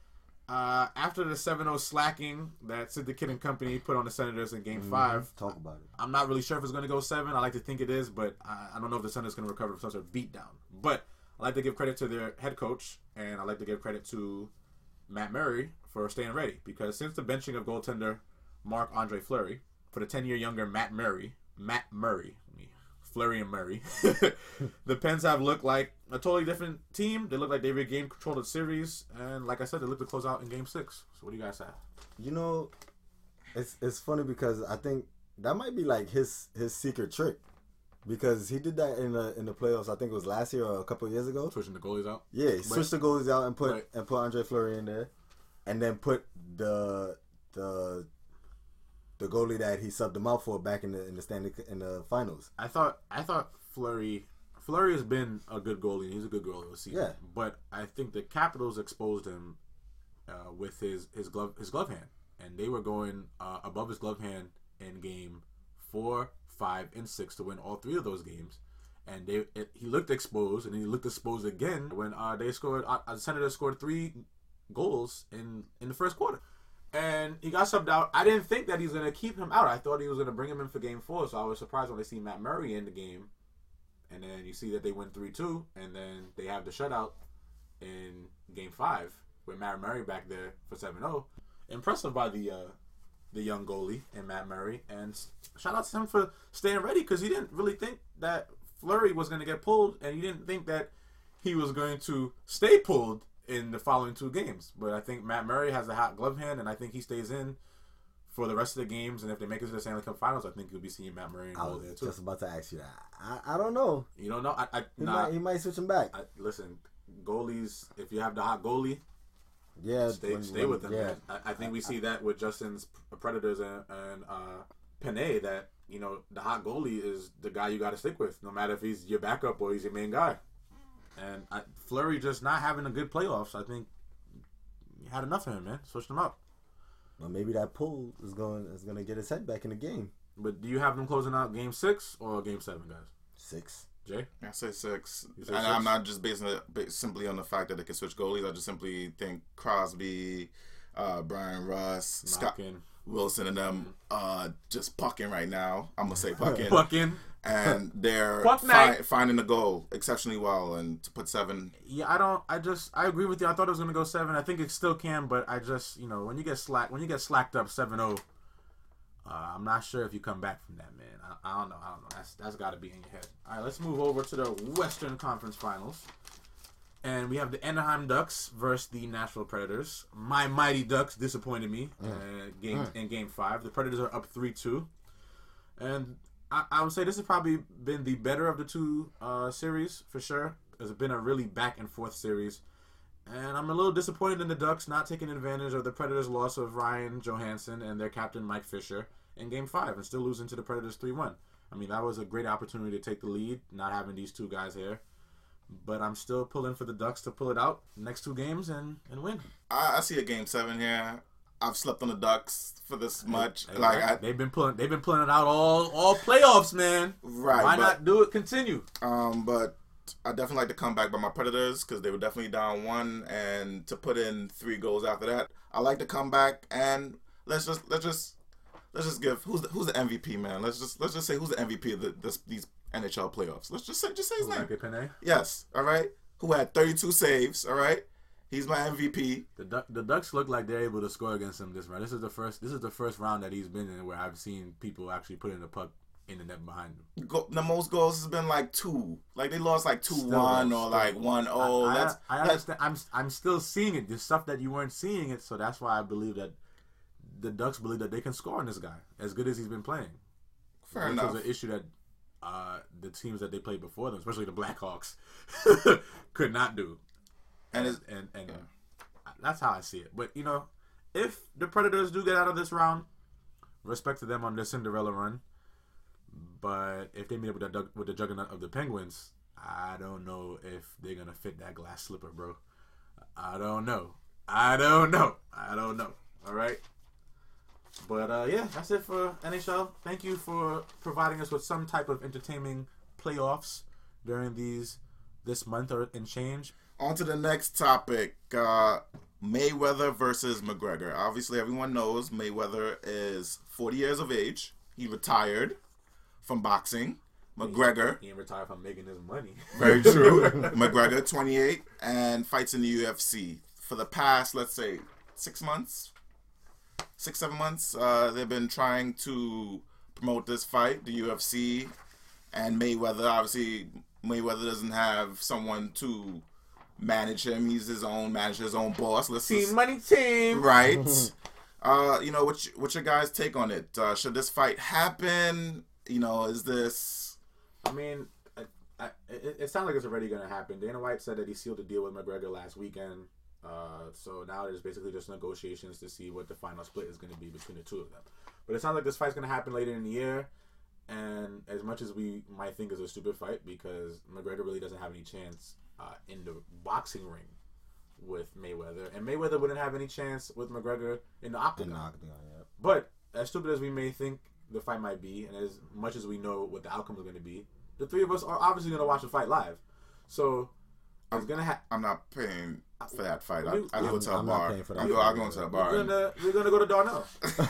After the 7-0 slacking that Sid the Kid and company put on the Senators in Game 5, talk about it. I'm not really sure if it's going to go 7. I like to think it is, but I don't know if the Senators going to recover from such a beatdown. But I like to give credit to their head coach, and I like to give credit to Matt Murray for staying ready, because since the benching of goaltender Marc-Andre Fleury for the 10-year younger Matt Murray, Fleury and Murray, the Pens have looked like a totally different team. They look like they regained control of the series, and like I said, they look to close out in Game 6. So what do you guys have? You know, it's funny because I think that might be like his secret trick, because he did that in the playoffs. I think it was last year or a couple of years ago. Switching the goalies out. Yeah, he switched the goalies out and put Andre Fleury in there, and then put the goalie that he subbed him out for back in the finals. I thought Fleury has been a good goalie. He's a good goalie this season. Yeah. But I think the Capitals exposed him with his glove hand, and they were going above his glove hand in Game 4, 5, and 6 to win all 3 of those games. And he looked exposed, and he looked exposed again when they scored. The Senators scored 3 goals in the first quarter. And he got subbed out. I didn't think that he was going to keep him out. I thought he was going to bring him in for Game 4. So I was surprised when they see Matt Murray in the game. And then you see that they win 3-2. And then they have the shutout in Game 5 with Matt Murray back there for 7-0. Impressive by the young goalie and Matt Murray. And shout out to him for staying ready, because he didn't really think that Fleury was going to get pulled. And he didn't think that he was going to stay pulled in the following 2 games. But I think Matt Murray has a hot glove hand, and I think he stays in for the rest of the games. And if they make it to the Stanley Cup Finals, I think you'll be seeing Matt Murray in goal there too. Just about to ask you that. I don't know. You don't know? He might switch him back. Listen, goalies, if you have the hot goalie, stay with them. Yeah. I think we see that with Justin's Predators and Penne, that the hot goalie is the guy you got to stick with, no matter if he's your backup or he's your main guy. And Fleury just not having a good playoffs, I think you had enough of him, man. Switched him up. Well, maybe that pull is going to get his head back in the game. But do you have them closing out Game 6 or Game 7, guys? 6. Jay? I say 6. You say And 6? I'm not just basing it simply on the fact that they can switch goalies. I just simply think Crosby, Brian Russ, Scott Malkin. Wilson, and them just pucking right now. I'm going to say pucking. Fucking. And they're Puck night. finding the goal exceptionally well. And to put 7... Yeah, I agree with you. I thought it was going to go 7. I think it still can, but I just, when you get slacked up 7-0, I'm not sure if you come back from that, man. I don't know. That's got to be in your head. All right, let's move over to the Western Conference Finals. And we have the Anaheim Ducks versus the Nashville Predators. My Mighty Ducks disappointed me in Game 5. The Predators are up 3-2. And I would say this has probably been the better of the two series, for sure. It's been a really back-and-forth series. And I'm a little disappointed in the Ducks not taking advantage of the Predators' loss of Ryan Johansson and their captain Mike Fisher in Game 5 and still losing to the Predators 3-1. I mean, that was a great opportunity to take the lead, not having these two guys here. But I'm still pulling for the Ducks to pull it out next 2 games and win. I see a Game 7 here. I've slept on the Ducks for this much. They've been pulling it out all playoffs, man. Right. Why not do it? Continue. But I definitely like to come back by my Predators because they were definitely down 1, and to put in 3 goals after that. I like to come back, and let's just give who's the MVP, man. Let's just say who's the MVP of these NHL playoffs. Let's just say his name. Penne? Yes. All right. Who had 32 saves? All right. He's my MVP. The Ducks look like they're able to score against him this round. This is the first round that he's been in where I've seen people actually putting the puck in the net behind him. The most goals has been like 2. Like they lost like 2-1 or like 1-0. I understand. I'm still seeing it. There's stuff that you weren't seeing it, so that's why I believe that the Ducks believe that they can score on this guy as good as he's been playing. Fair enough. Was an issue that the teams that they played before them, especially the Blackhawks, could not do. And that's how I see it. But if the Predators do get out of this round, respect to them on their Cinderella run. But if they meet up with the juggernaut of the Penguins, I don't know if they're gonna fit that glass slipper, bro. I don't know. All right. But yeah, that's it for NHL. Thank you for providing us with some type of entertaining playoffs during this month or and change. On to the next topic. Mayweather versus McGregor. Obviously, everyone knows Mayweather is 40 years of age. He retired from boxing. McGregor. He ain't retired from making his money. Very true. McGregor, 28, and fights in the UFC. For the past, let's say, 7 months, they've been trying to promote this fight, the UFC, and Mayweather. Obviously, Mayweather doesn't have someone to manage him. He's his own boss. Money team. Right. What's your guys' take on it? Should this fight happen? Is this... I mean, it sounds like it's already going to happen. Dana White said that he sealed a deal with McGregor last weekend. So now there's basically just negotiations to see what the final split is going to be between the two of them. But it sounds like this fight's going to happen later in the year. And as much as we might think it's a stupid fight, because McGregor really doesn't have any chance in the boxing ring with Mayweather, and Mayweather wouldn't have any chance with McGregor in the octagon. Yeah. But as stupid as we may think the fight might be, and as much as we know what the outcome is going to be, the three of us are obviously going to watch the fight live. So it's going to happen. I'm not paying for that fight. I go to a I'm bar. not paying for that. I go into a bar. We're gonna go to Darnell.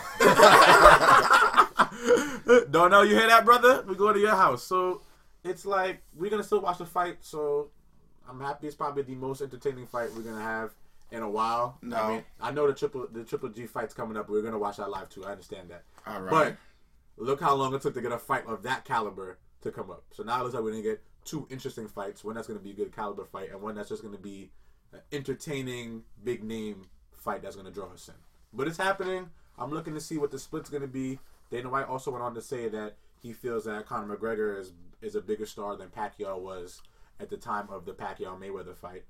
Darnell, you hear that, brother? We're going to your house. So it's like we're gonna still watch the fight. So I'm happy. It's probably the most entertaining fight we're gonna have in a while. No, I mean, I know the Triple G fight's coming up. We're gonna watch that live too. I understand that. All right. But look how long it took to get a fight of that caliber to come up. So now it looks like we're gonna get 2 interesting fights. One that's gonna be a good caliber fight, and one that's just gonna be an entertaining, big name fight that's gonna draw us in. But it's happening. I'm looking to see what the split's gonna be. Dana White also went on to say that he feels that Conor McGregor is a bigger star than Pacquiao was at the time of the Pacquiao-Mayweather fight.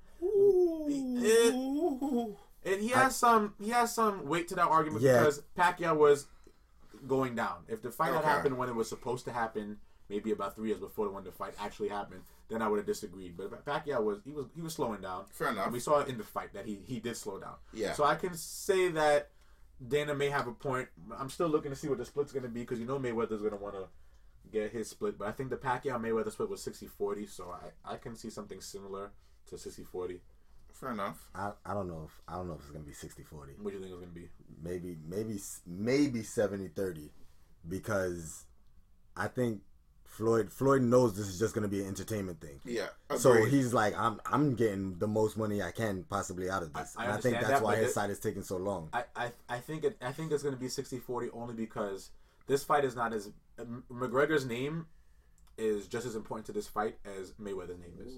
And he has some weight to that argument because Pacquiao was going down. If the fight had happened when it was supposed to happen, maybe about 3 years before when the fight actually happened, then I would have disagreed. But Pacquiao was slowing down. Fair enough. And we saw it in the fight that he did slow down. Yeah. So I can say that Dana may have a point. I'm still looking to see what the split's going to be because Mayweather's going to want to get his split, but I think the Pacquiao Mayweather split was 60-40, so I can see something similar to 60-40. Fair enough. I don't know if it's gonna be 60-40. What do you think it's gonna be? Maybe 70-30, because I think Floyd knows this is just gonna be an entertainment thing. Yeah. Agreed. So he's like, I'm getting the most money I can possibly out of this. I And I think understand that's that, why but his side is taking so long. I think it's gonna be 60-40 only because this fight is not as McGregor's name is just as important to this fight as Mayweather's name is.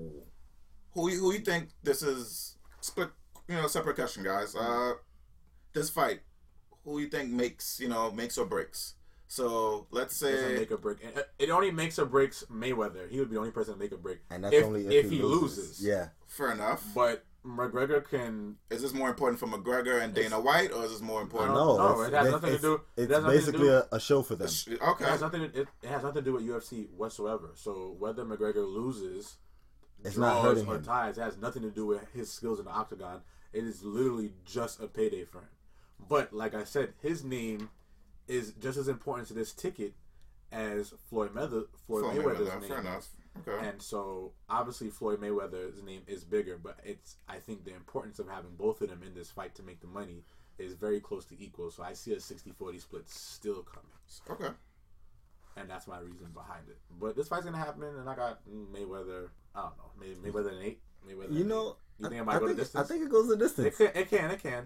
Who you think this is? Split, separate question, guys. This fight, who you think makes or breaks? So let's Doesn't say make or break. It only makes or breaks Mayweather. He would be the only person to make or break. And that's only if he loses. Yeah. fair enough. But McGregor can. Is this more important for McGregor and Dana White, or is this more important? No, it has nothing to do. It's basically a show for them. Okay. It has nothing to do with UFC whatsoever. So whether McGregor loses, It's draws, not hurting or him. ties, it has nothing to do with his skills in the octagon. It is literally just a payday for him. But like I said, his name is just as important to this ticket as Floyd Mayweather's name. Fair enough. Okay. And so obviously Floyd Mayweather's name is bigger, but I think the importance of having both of them in this fight to make the money is very close to equal. So I see a 60-40 split still coming. Okay. And that's my reason behind it. But this fight's gonna happen, and I got Mayweather. I don't know, maybe Mayweather in 8. Mayweather. You know, you think it might go the distance? I think it goes the distance. It can.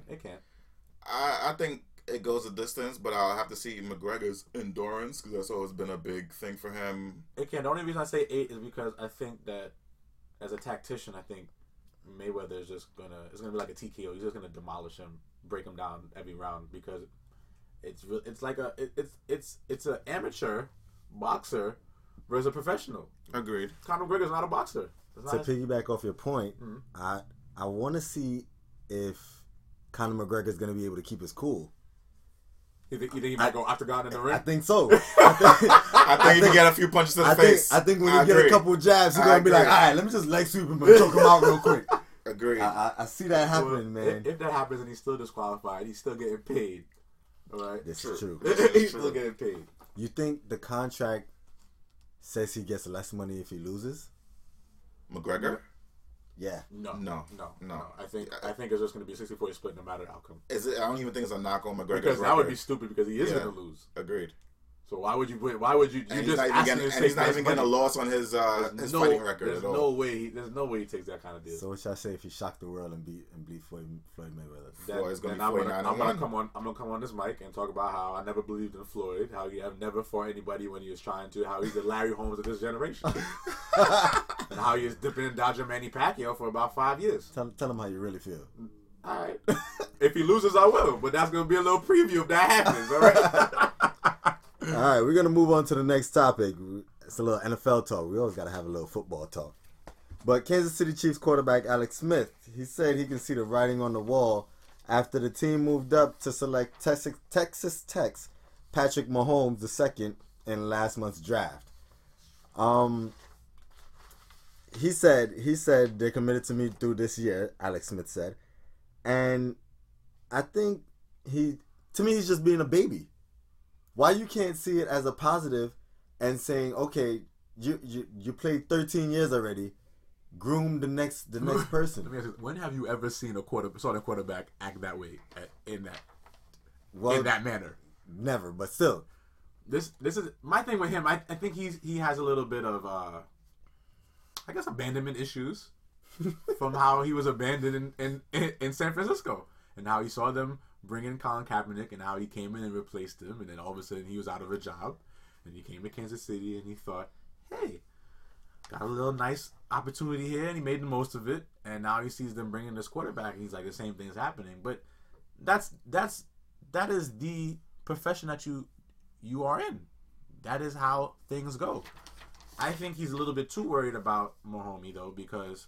I think it goes a distance, but I'll have to see McGregor's endurance because that's always been a big thing for him. It can. The only reason I say 8 is because I think that as a tactician, I think Mayweather is just it's gonna be like a TKO. He's just gonna demolish him, break him down every round because it's like it's an amateur boxer versus a professional. Agreed. Conor McGregor's not a boxer. To piggyback off your point, I want to see if Conor McGregor is going to be able to keep his cool. You think he might go octagon in the ring? I think so. I think if you get a few punches to the face. I think when you get a couple jabs, he's going to be like, all right, let me just leg sweep him and choke him out real quick. Agreed. I see that happening, man. If that happens and he's still disqualified, he's still getting paid. All right? This is true. He's still getting paid. You think the contract says he gets less money if he loses? McGregor? Yeah. No. I think it's just going to be a 60-40 split no matter the outcome. Is it? I don't even think it's a knock on McGregor's Because that record. would be stupid because he is going to lose. Agreed. So why would you? You And just asking him to take he's not less even getting a money. loss on his fighting record There's at all. no way. There's no way he takes that kind of deal. So what should I say if he shocked the world and beat Floyd Mayweather? Floyd's gonna be I'm 49-1. gonna come on this mic and talk about how I never believed in Floyd, how he have never fought anybody when he was trying to, how he's the Larry Holmes of this generation, and how he was dipping and dodging Manny Pacquiao for about 5 years. Tell him how you really feel. All right, if he loses, I will, but that's gonna be a little preview if that happens. All right. All right, we're going to move on to the next topic. It's a little NFL talk. We always got to have a little football talk. But Kansas City Chiefs quarterback Alex Smith, he said he can see the writing on the wall after the team moved up to select Texas Tech's Patrick Mahomes II in last month's draft. He said they're committed to me through this year, Alex Smith said. And I think he's just being a baby. Why you can't see it as a positive and saying, okay, you played 13 years already, groom the next person. Let me ask you, when have you ever seen a quarterback act that way in that manner? Never, but still. This is my thing with him. I think he has a little bit of I guess abandonment issues from how he was abandoned in San Francisco and how he saw them bring in Colin Kaepernick and how he came in and replaced him, and then all of a sudden he was out of a job, and he came to Kansas City and he thought, hey, got a little nice opportunity here, and he made the most of it, and now he sees them bringing this quarterback, and he's like, the same thing's happening. But that is the profession that you are in. That is how things go. I think he's a little bit too worried about Mahomie because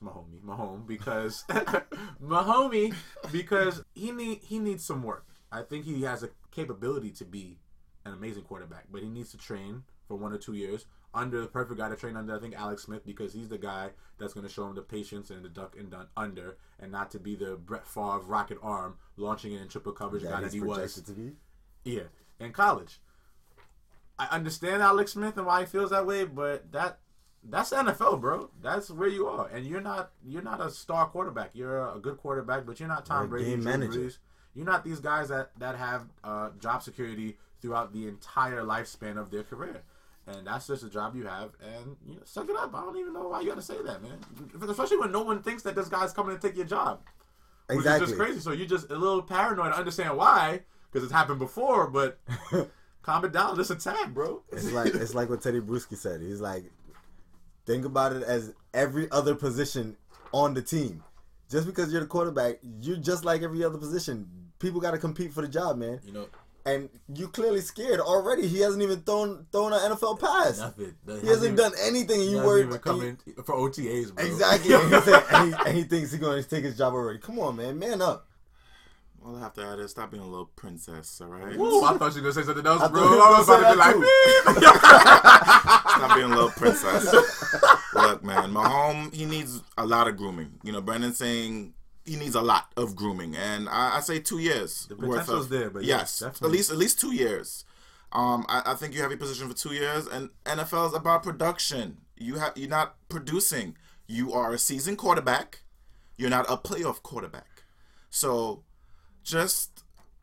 he needs some work. I think he has a capability to be an amazing quarterback, but he needs to train for 1 or 2 years under the perfect guy to train under. I think Alex Smith, because he's the guy that's going to show him the patience and the duck and done under, and not to be the Brett Favre rocket arm launching it in triple coverage guy that he was. To be? Yeah, in college. I understand Alex Smith and why he feels that way, but that's the NFL, bro. That's where you are, and you're not a star quarterback. You're a good quarterback, but you're not Tom Brady. Game manager. You're not these guys that have job security throughout the entire lifespan of their career. And that's just a job you have, and suck it up. I don't even know why you got to say that, man. Especially when no one thinks that this guy's coming to take your job. Exactly. Which is just crazy. So you're just a little paranoid. I understand why, because it's happened before, but calm it down. Just a tad, bro. It's like what Teddy Bruschi said. He's like, think about it as every other position on the team. Just because you're the quarterback, you're just like every other position. People got to compete for the job, man. And you clearly scared already. He hasn't even thrown an NFL pass. Nothing. He hasn't done anything. And you worried even coming for OTAs, bro. Exactly. and he thinks he's going to take his job already. Come on, man up. All I have to add is stop being a little princess, all right? Ooh, I thought you were going to say something else, bro. I I was about to be like, Stop being a little princess. Look, man, Mahomes, he needs a lot of grooming. Brandon's saying he needs a lot of grooming, and I say 2 years. The potential's there, but yes, definitely. at least 2 years. I think you have your position for 2 years, and NFL is about production. You're not producing. You are a seasoned quarterback. You're not a playoff quarterback. So, just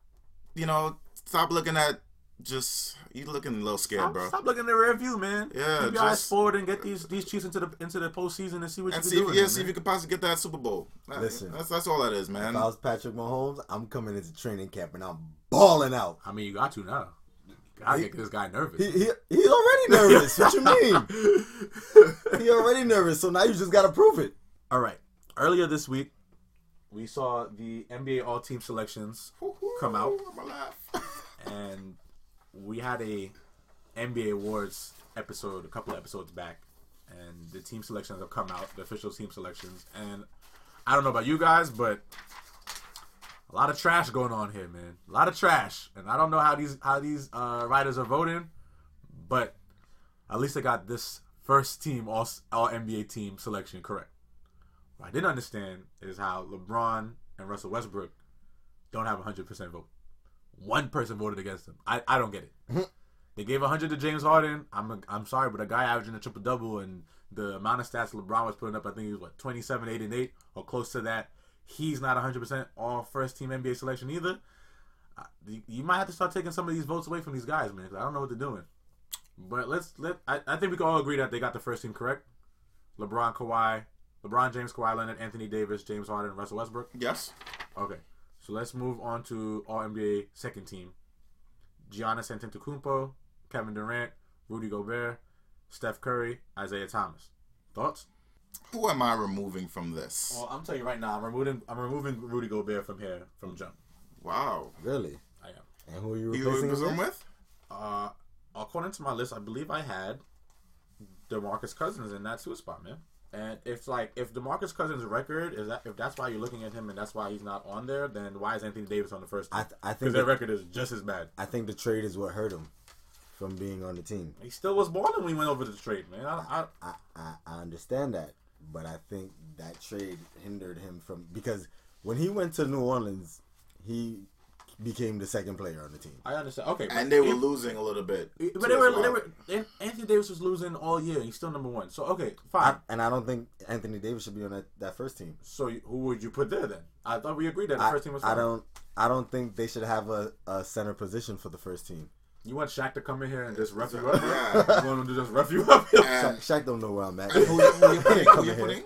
stop looking at. You looking a little scared, bro. Stop looking in the rear view, man. Yeah, keep your eyes forward and get these Chiefs into the postseason and see what you can do. See if you can possibly get that Super Bowl. Listen, that's all that is, man. If I was Patrick Mahomes, I'm coming into training camp and I'm balling out. I mean, you got to now. You gotta get this guy nervous. He's already nervous. What you mean? He already nervous. So now you just gotta prove it. All right. Earlier this week, we saw the NBA All-Team selections come out, I'm gonna laugh. and we had a NBA Awards episode a couple of episodes back, and the team selections have come out, the official team selections, and I don't know about you guys, but a lot of trash going on here, man. A lot of trash, and I don't know how these writers are voting, but at least they got this first team all NBA team selection correct. What I didn't understand is how LeBron and Russell Westbrook don't have 100% vote. One person voted against him. I don't get it. They gave 100 to James Harden. I'm sorry, but a guy averaging a triple-double and the amount of stats LeBron was putting up, I think he was, 27, 8, and 8, or close to that. He's not 100% all first-team NBA selection either. You might have to start taking some of these votes away from these guys, man, because I don't know what they're doing. But I think we can all agree that they got the first team correct. LeBron, James, Kawhi Leonard, Anthony Davis, James Harden, Russell Westbrook. Yes. Okay. So let's move on to All-NBA second team. Giannis Antetokounmpo, Kevin Durant, Rudy Gobert, Steph Curry, Isaiah Thomas. Thoughts? Who am I removing from this? Well, I'm telling you right now, I'm removing Rudy Gobert from here from jump. Wow. Really? I am. And who are you You replacing him with? According to my list, I believe I had DeMarcus Cousins in that 2 spot, man. And if DeMarcus Cousins' record if that's why you're looking at him and that's why he's not on there, then why is Anthony Davis on the first team? I think because their record is just as bad. I think the trade is what hurt him from being on the team. He still was balling when he went over to the trade, man. I understand that, but I think that trade hindered him from, because when he went to New Orleans, he became the second player on the team. I understand. Okay, and they were losing a little bit. But they were. Anthony Davis was losing all year. He's still number one. So okay, fine. I don't think Anthony Davis should be on that first team. So who would you put there then? I thought we agreed that the first team was fine. I don't think they should have a center position for the first team. You want Shaq to come in here and just rough you up? Yeah. You want him to just rough you up? Shaq don't know where I'm at. Who you putting?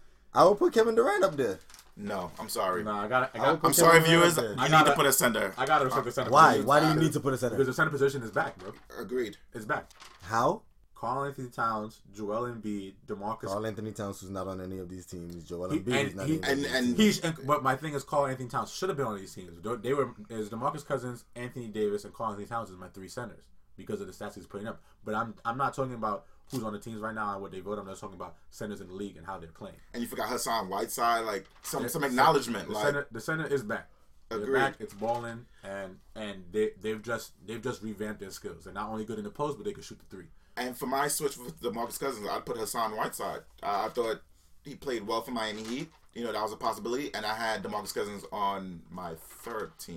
I would put Kevin Durant up there. No, I'm sorry. No, I got. I'm sorry, viewers. You need to put a center. I got to put the center. Why? Why do you need to put a center? Because the center position is back, bro. Agreed. It's back. How? Karl Anthony Towns, Joel Embiid, DeMarcus. Karl Anthony Towns was not on any of these teams. Joel Embiid is not on and these teams. But my thing is, Karl Anthony Towns should have been on these teams. They were DeMarcus Cousins, Anthony Davis, and Karl Anthony Towns is my 3 centers because of the stats he's putting up. But I'm not talking about who's on the teams right now and what they vote. I'm just talking about centers in the league and how they're playing. And you forgot Hassan Whiteside, like some acknowledgement. The center is back. Agreed. They're back. It's balling, and they've just revamped their skills. They're not only good in the post, but they can shoot the 3. And for my switch with DeMarcus Cousins, I'd put Hassan Whiteside. I thought he played well for Miami Heat. That was a possibility. And I had DeMarcus Cousins on my 3rd team.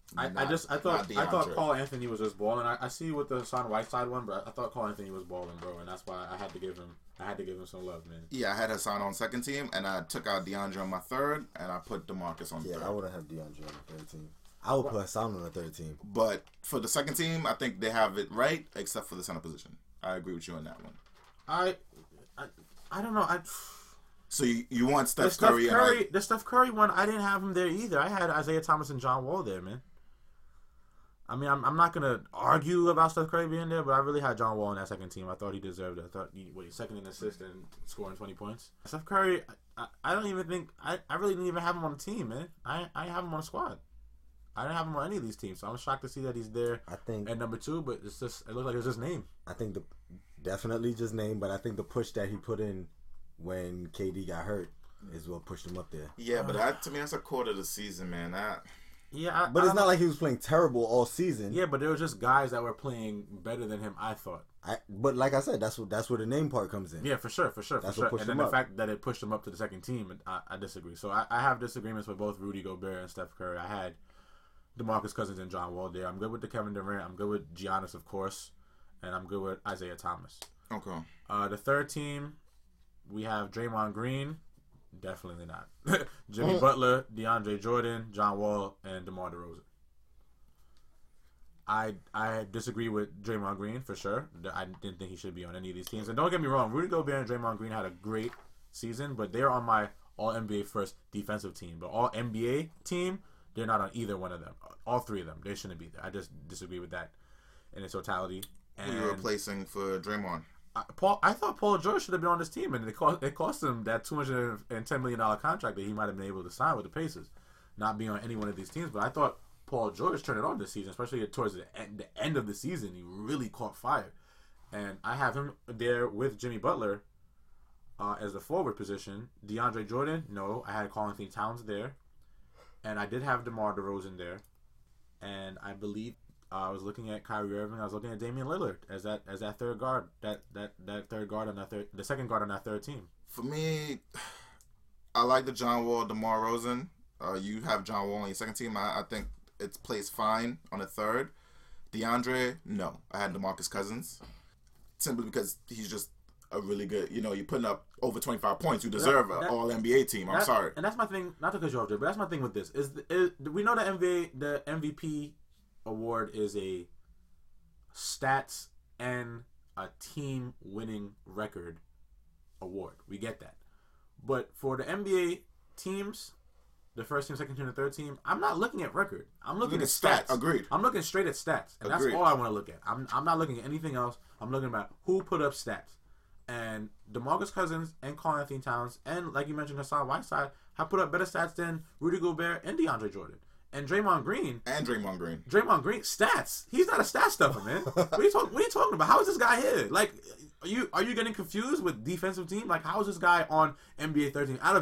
I not thought DeAndre. Carl Anthony was just balling. I see with the Hassan Whiteside one, but I thought Carl Anthony was balling, bro, and that's why I had to give him some love, man. Yeah, I had Hassan on second team, and I took out DeAndre on my third, and I put DeMarcus on Yeah, third. I would have DeAndre on the third team. I would put Hassan on the third team. But for the second team, I think they have it right, except for the center position. I agree with you on that one. I don't know. So you want The Steph Curry? the Steph Curry one, I didn't have him there either. I had Isaiah Thomas and John Wall there, man. I mean, I'm not gonna argue about Steph Curry being there, but I really had John Wall on that second team. I thought he deserved it. I thought he's second in assist and scoring 20 points. Steph Curry, I don't even think I really didn't even have him on the team, man. I didn't have him on the squad. I didn't have him on any of these teams, so I'm shocked to see that he's there I think at number 2. But it looks like it's his name. I think definitely just name, but I think the push that he put in when KD got hurt is what pushed him up there. Yeah, but to me, that's a quarter of the season, man. Yeah, But it's not like he was playing terrible all season. Yeah, but there were just guys that were playing better than him, I thought. But like I said, that's where the name part comes in. Yeah, for sure. That's For what sure. pushed And then him the up. fact that it pushed him up to the second team, I disagree. So I have disagreements with both Rudy Gobert and Steph Curry. I had DeMarcus Cousins and John Wall there. I'm good with the Kevin Durant. I'm good with Giannis, of course. And I'm good with Isaiah Thomas. Okay. The third team, we have Draymond Green. Definitely not. Jimmy Butler, DeAndre Jordan, John Wall, and DeMar DeRozan. I disagree with Draymond Green for sure. I didn't think he should be on any of these teams. And don't get me wrong, Rudy Gobert and Draymond Green had a great season, but they're on my All-NBA first defensive team. But All-NBA team, they're not on either one of them. All three of them, they shouldn't be there. I just disagree with that in its totality. Who you replacing for Draymond? I thought Paul George should have been on this team, and it cost him that $210 million contract that he might have been able to sign with the Pacers, not being on any one of these teams. But I thought Paul George turned it on this season, especially towards the end of the season. He really caught fire, and I have him there with Jimmy Butler as the forward position. DeAndre Jordan, no, I had Karl Anthony Towns there, and I did have DeMar DeRozan there, and I believe. I was looking at Kyrie Irving. I was looking at Damian Lillard as that third guard, that third guard on the second guard on that third team. For me, I like the John Wall, DeMar DeRozan. You have John Wall on your second team. I think it plays fine on the third. DeAndre, no. I had DeMarcus Cousins simply because he's just a really good. You're putting up over 25 points. You deserve an All NBA team. I'm sorry. And that's my thing. Not to cut you off, Jay, but that's my thing with this. Is we know the MVP award is a stats and a team winning record award. We get that. But for the NBA teams, the first team, second team, and third team, I'm not looking at record. I'm looking at stats. Agreed. I'm looking straight at stats. And Agreed. that's all I want to look at. I'm not looking at anything else. I'm looking at who put up stats. And DeMarcus Cousins and Karl Anthony Towns and, like you mentioned, Hassan Whiteside have put up better stats than Rudy Gobert and DeAndre Jordan. And Draymond Green, stats. He's not a stat stuffer, man. What are you talking about? How is this guy here? Like, are you getting confused with defensive team? Like, how is this guy on NBA 13? Out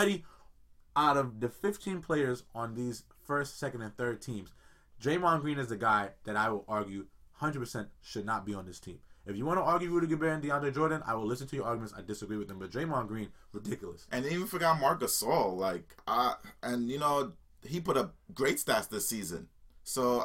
of the 15 players on these first, second, and third teams, Draymond Green is the guy that I will argue 100% should not be on this team. If you want to argue Rudy Gobert and DeAndre Jordan, I will listen to your arguments. I disagree with them, but Draymond Green, ridiculous. And they even forgot Marc Gasol. He put up great stats this season. So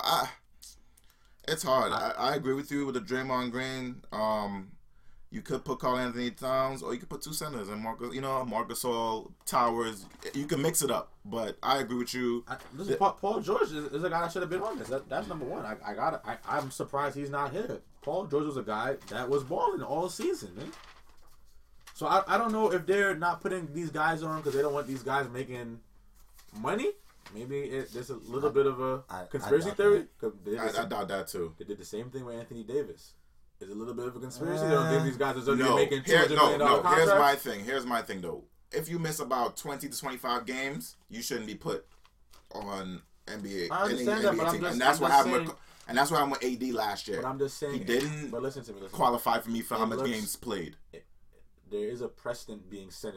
it's hard. I agree with you with the Draymond Green. You could put Karl Anthony Towns, or you could put two centers and Marc Gasol, Towers. You can mix it up. But I agree with you. Paul George is a guy that should have been on this. That's number one. I'm surprised he's not here. Paul George was a guy that was balling all season, man. So I don't know if they're not putting these guys on because they don't want these guys making money. Maybe there's a little bit of a conspiracy theory. I doubt that too. They did the same thing with Anthony Davis. Is a little bit of a conspiracy. They don't think these guys are making $200 million contracts. Here's my thing though. If you miss about 20 to 25 games, you shouldn't be put on NBA. I understand that, but and that's what happened. And that's what happened with AD last year. But I'm just saying he didn't. But listen to me. Qualify for me for how much games played. There is a precedent being set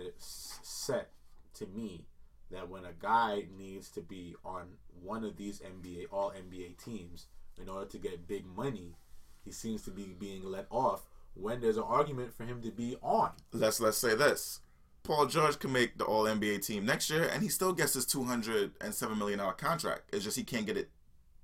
to me that when a guy needs to be on one of these all NBA teams in order to get big money, he seems to be being let off when there's an argument for him to be on. Let's say this. Paul George can make the All NBA team next year, and he still gets his $207 million contract. It's just he can't get it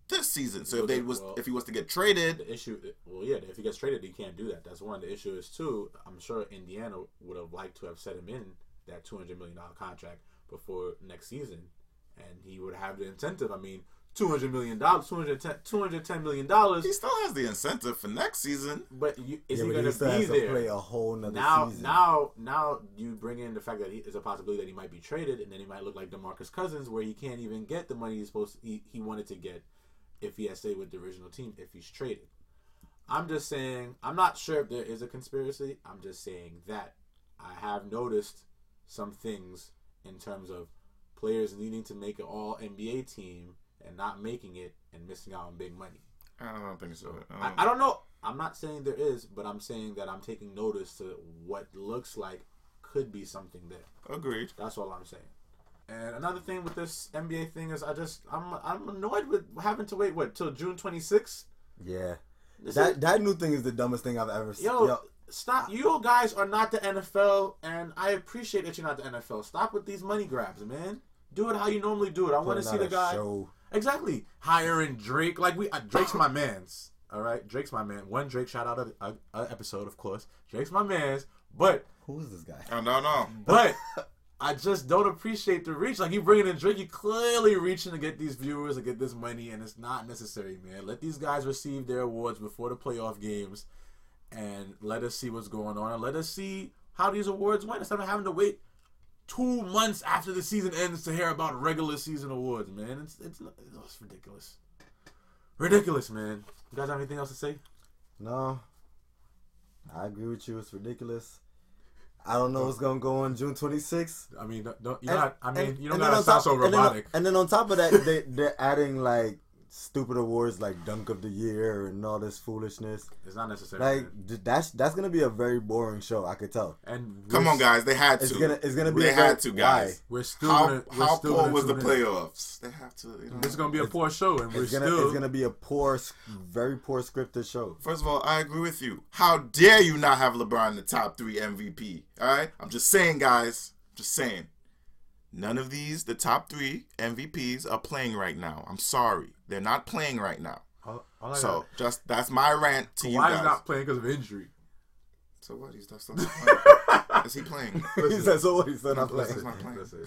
this season. So Well, if he was to get traded, The issue, well, yeah, if he gets traded, he can't do that. That's one. The issue is two. I'm sure Indiana would have liked to have set him in that $200 million contract before next season, and he would have the incentive. I mean, $200 million, $210 million. he still has the incentive for next season. But is Yeah, he but going to still be has to there? play a whole nother Now, season. now you bring in the fact that there's a possibility that he might be traded, and then he might look like DeMarcus Cousins, where he can't even get the money he wanted to get if he had stayed with the original team if he's traded. I'm just saying, I'm not sure if there is a conspiracy. I'm just saying that I have noticed some things in terms of players needing to make an all NBA team and not making it and missing out on big money. I don't think so. I don't know. I'm not saying there is, but I'm saying that I'm taking notice to what looks like could be something there. Agreed. That's all I'm saying. And another thing with this NBA thing is I'm annoyed with having to wait till June 26th. Yeah. This That new thing is the dumbest thing I've ever seen. Yo, stop. You guys are not the NFL, and I appreciate that you're not the NFL. Stop with these money grabs, man. Do it how you normally do it. I want to see the guy. Show. Exactly. Hiring Drake. Like, Drake's my mans. All right? Drake's my man. One Drake shout out a episode, of course. Drake's my mans. But Who is this guy? I don't know. But I just don't appreciate the reach. Like, you bringing in Drake, you clearly reaching to get these viewers, to get this money, and it's not necessary, man. Let these guys receive their awards before the playoff games, and let us see what's going on, and let us see how these awards went, instead of having to wait 2 months after the season ends to hear about regular season awards, man. It's ridiculous. Ridiculous, man. You guys have anything else to say? No. I agree with you. It's ridiculous. I don't know what's gonna go on June 26th. I mean, you don't gotta on sound so top- robotic. And then on top of that, they're adding like stupid awards like Dunk of the Year and all this foolishness. It's not necessary. Like man. that's gonna be a very boring show. I could tell. And Come on, guys. They had to. It's gonna be. They had to, guys. We're still How gonna poor was the tune in. playoffs? They have to. You know. This is gonna be a poor show, and It's gonna be a very poor scripted show. First of all, I agree with you. How dare you not have LeBron in the top 3 MVP? All right, I'm just saying, guys. Just saying. None of the top 3 MVPs are playing right now. I'm sorry, they're not playing right now. So that's my rant to you Kawhi's guys. not playing because of injury. So what? He's still playing. Is he playing? He said so. What he said, I'm Listen. playing. not playing. Listen,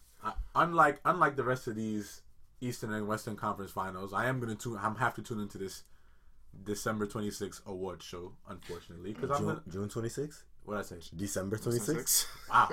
unlike the rest of these Eastern and Western Conference Finals, I'm have to tune into this December 26th award show, unfortunately, because I'm gonna. June 26th. What did I say? December 26th. Wow.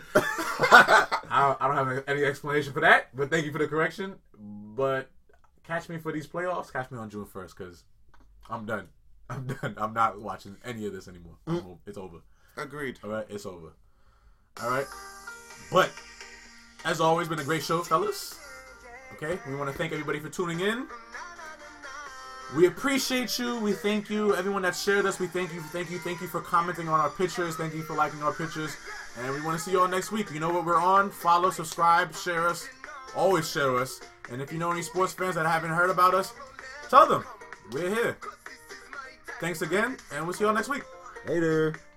I don't have any explanation for that, but thank you for the correction. But catch me for these playoffs. Catch me on June 1st, because I'm done. I'm not watching any of this anymore. It's over. Agreed. All right, it's over. All right, but as always, been a great show, fellas. Okay, we want to thank everybody for tuning in. We appreciate you. We thank you. Everyone that shared us, we thank you. Thank you for commenting on our pictures. Thank you for liking our pictures. And we want to see you all next week. You know what we're on. Follow, subscribe, share us. Always share us. And if you know any sports fans that haven't heard about us, tell them. We're here. Thanks again, and we'll see you all next week. Later.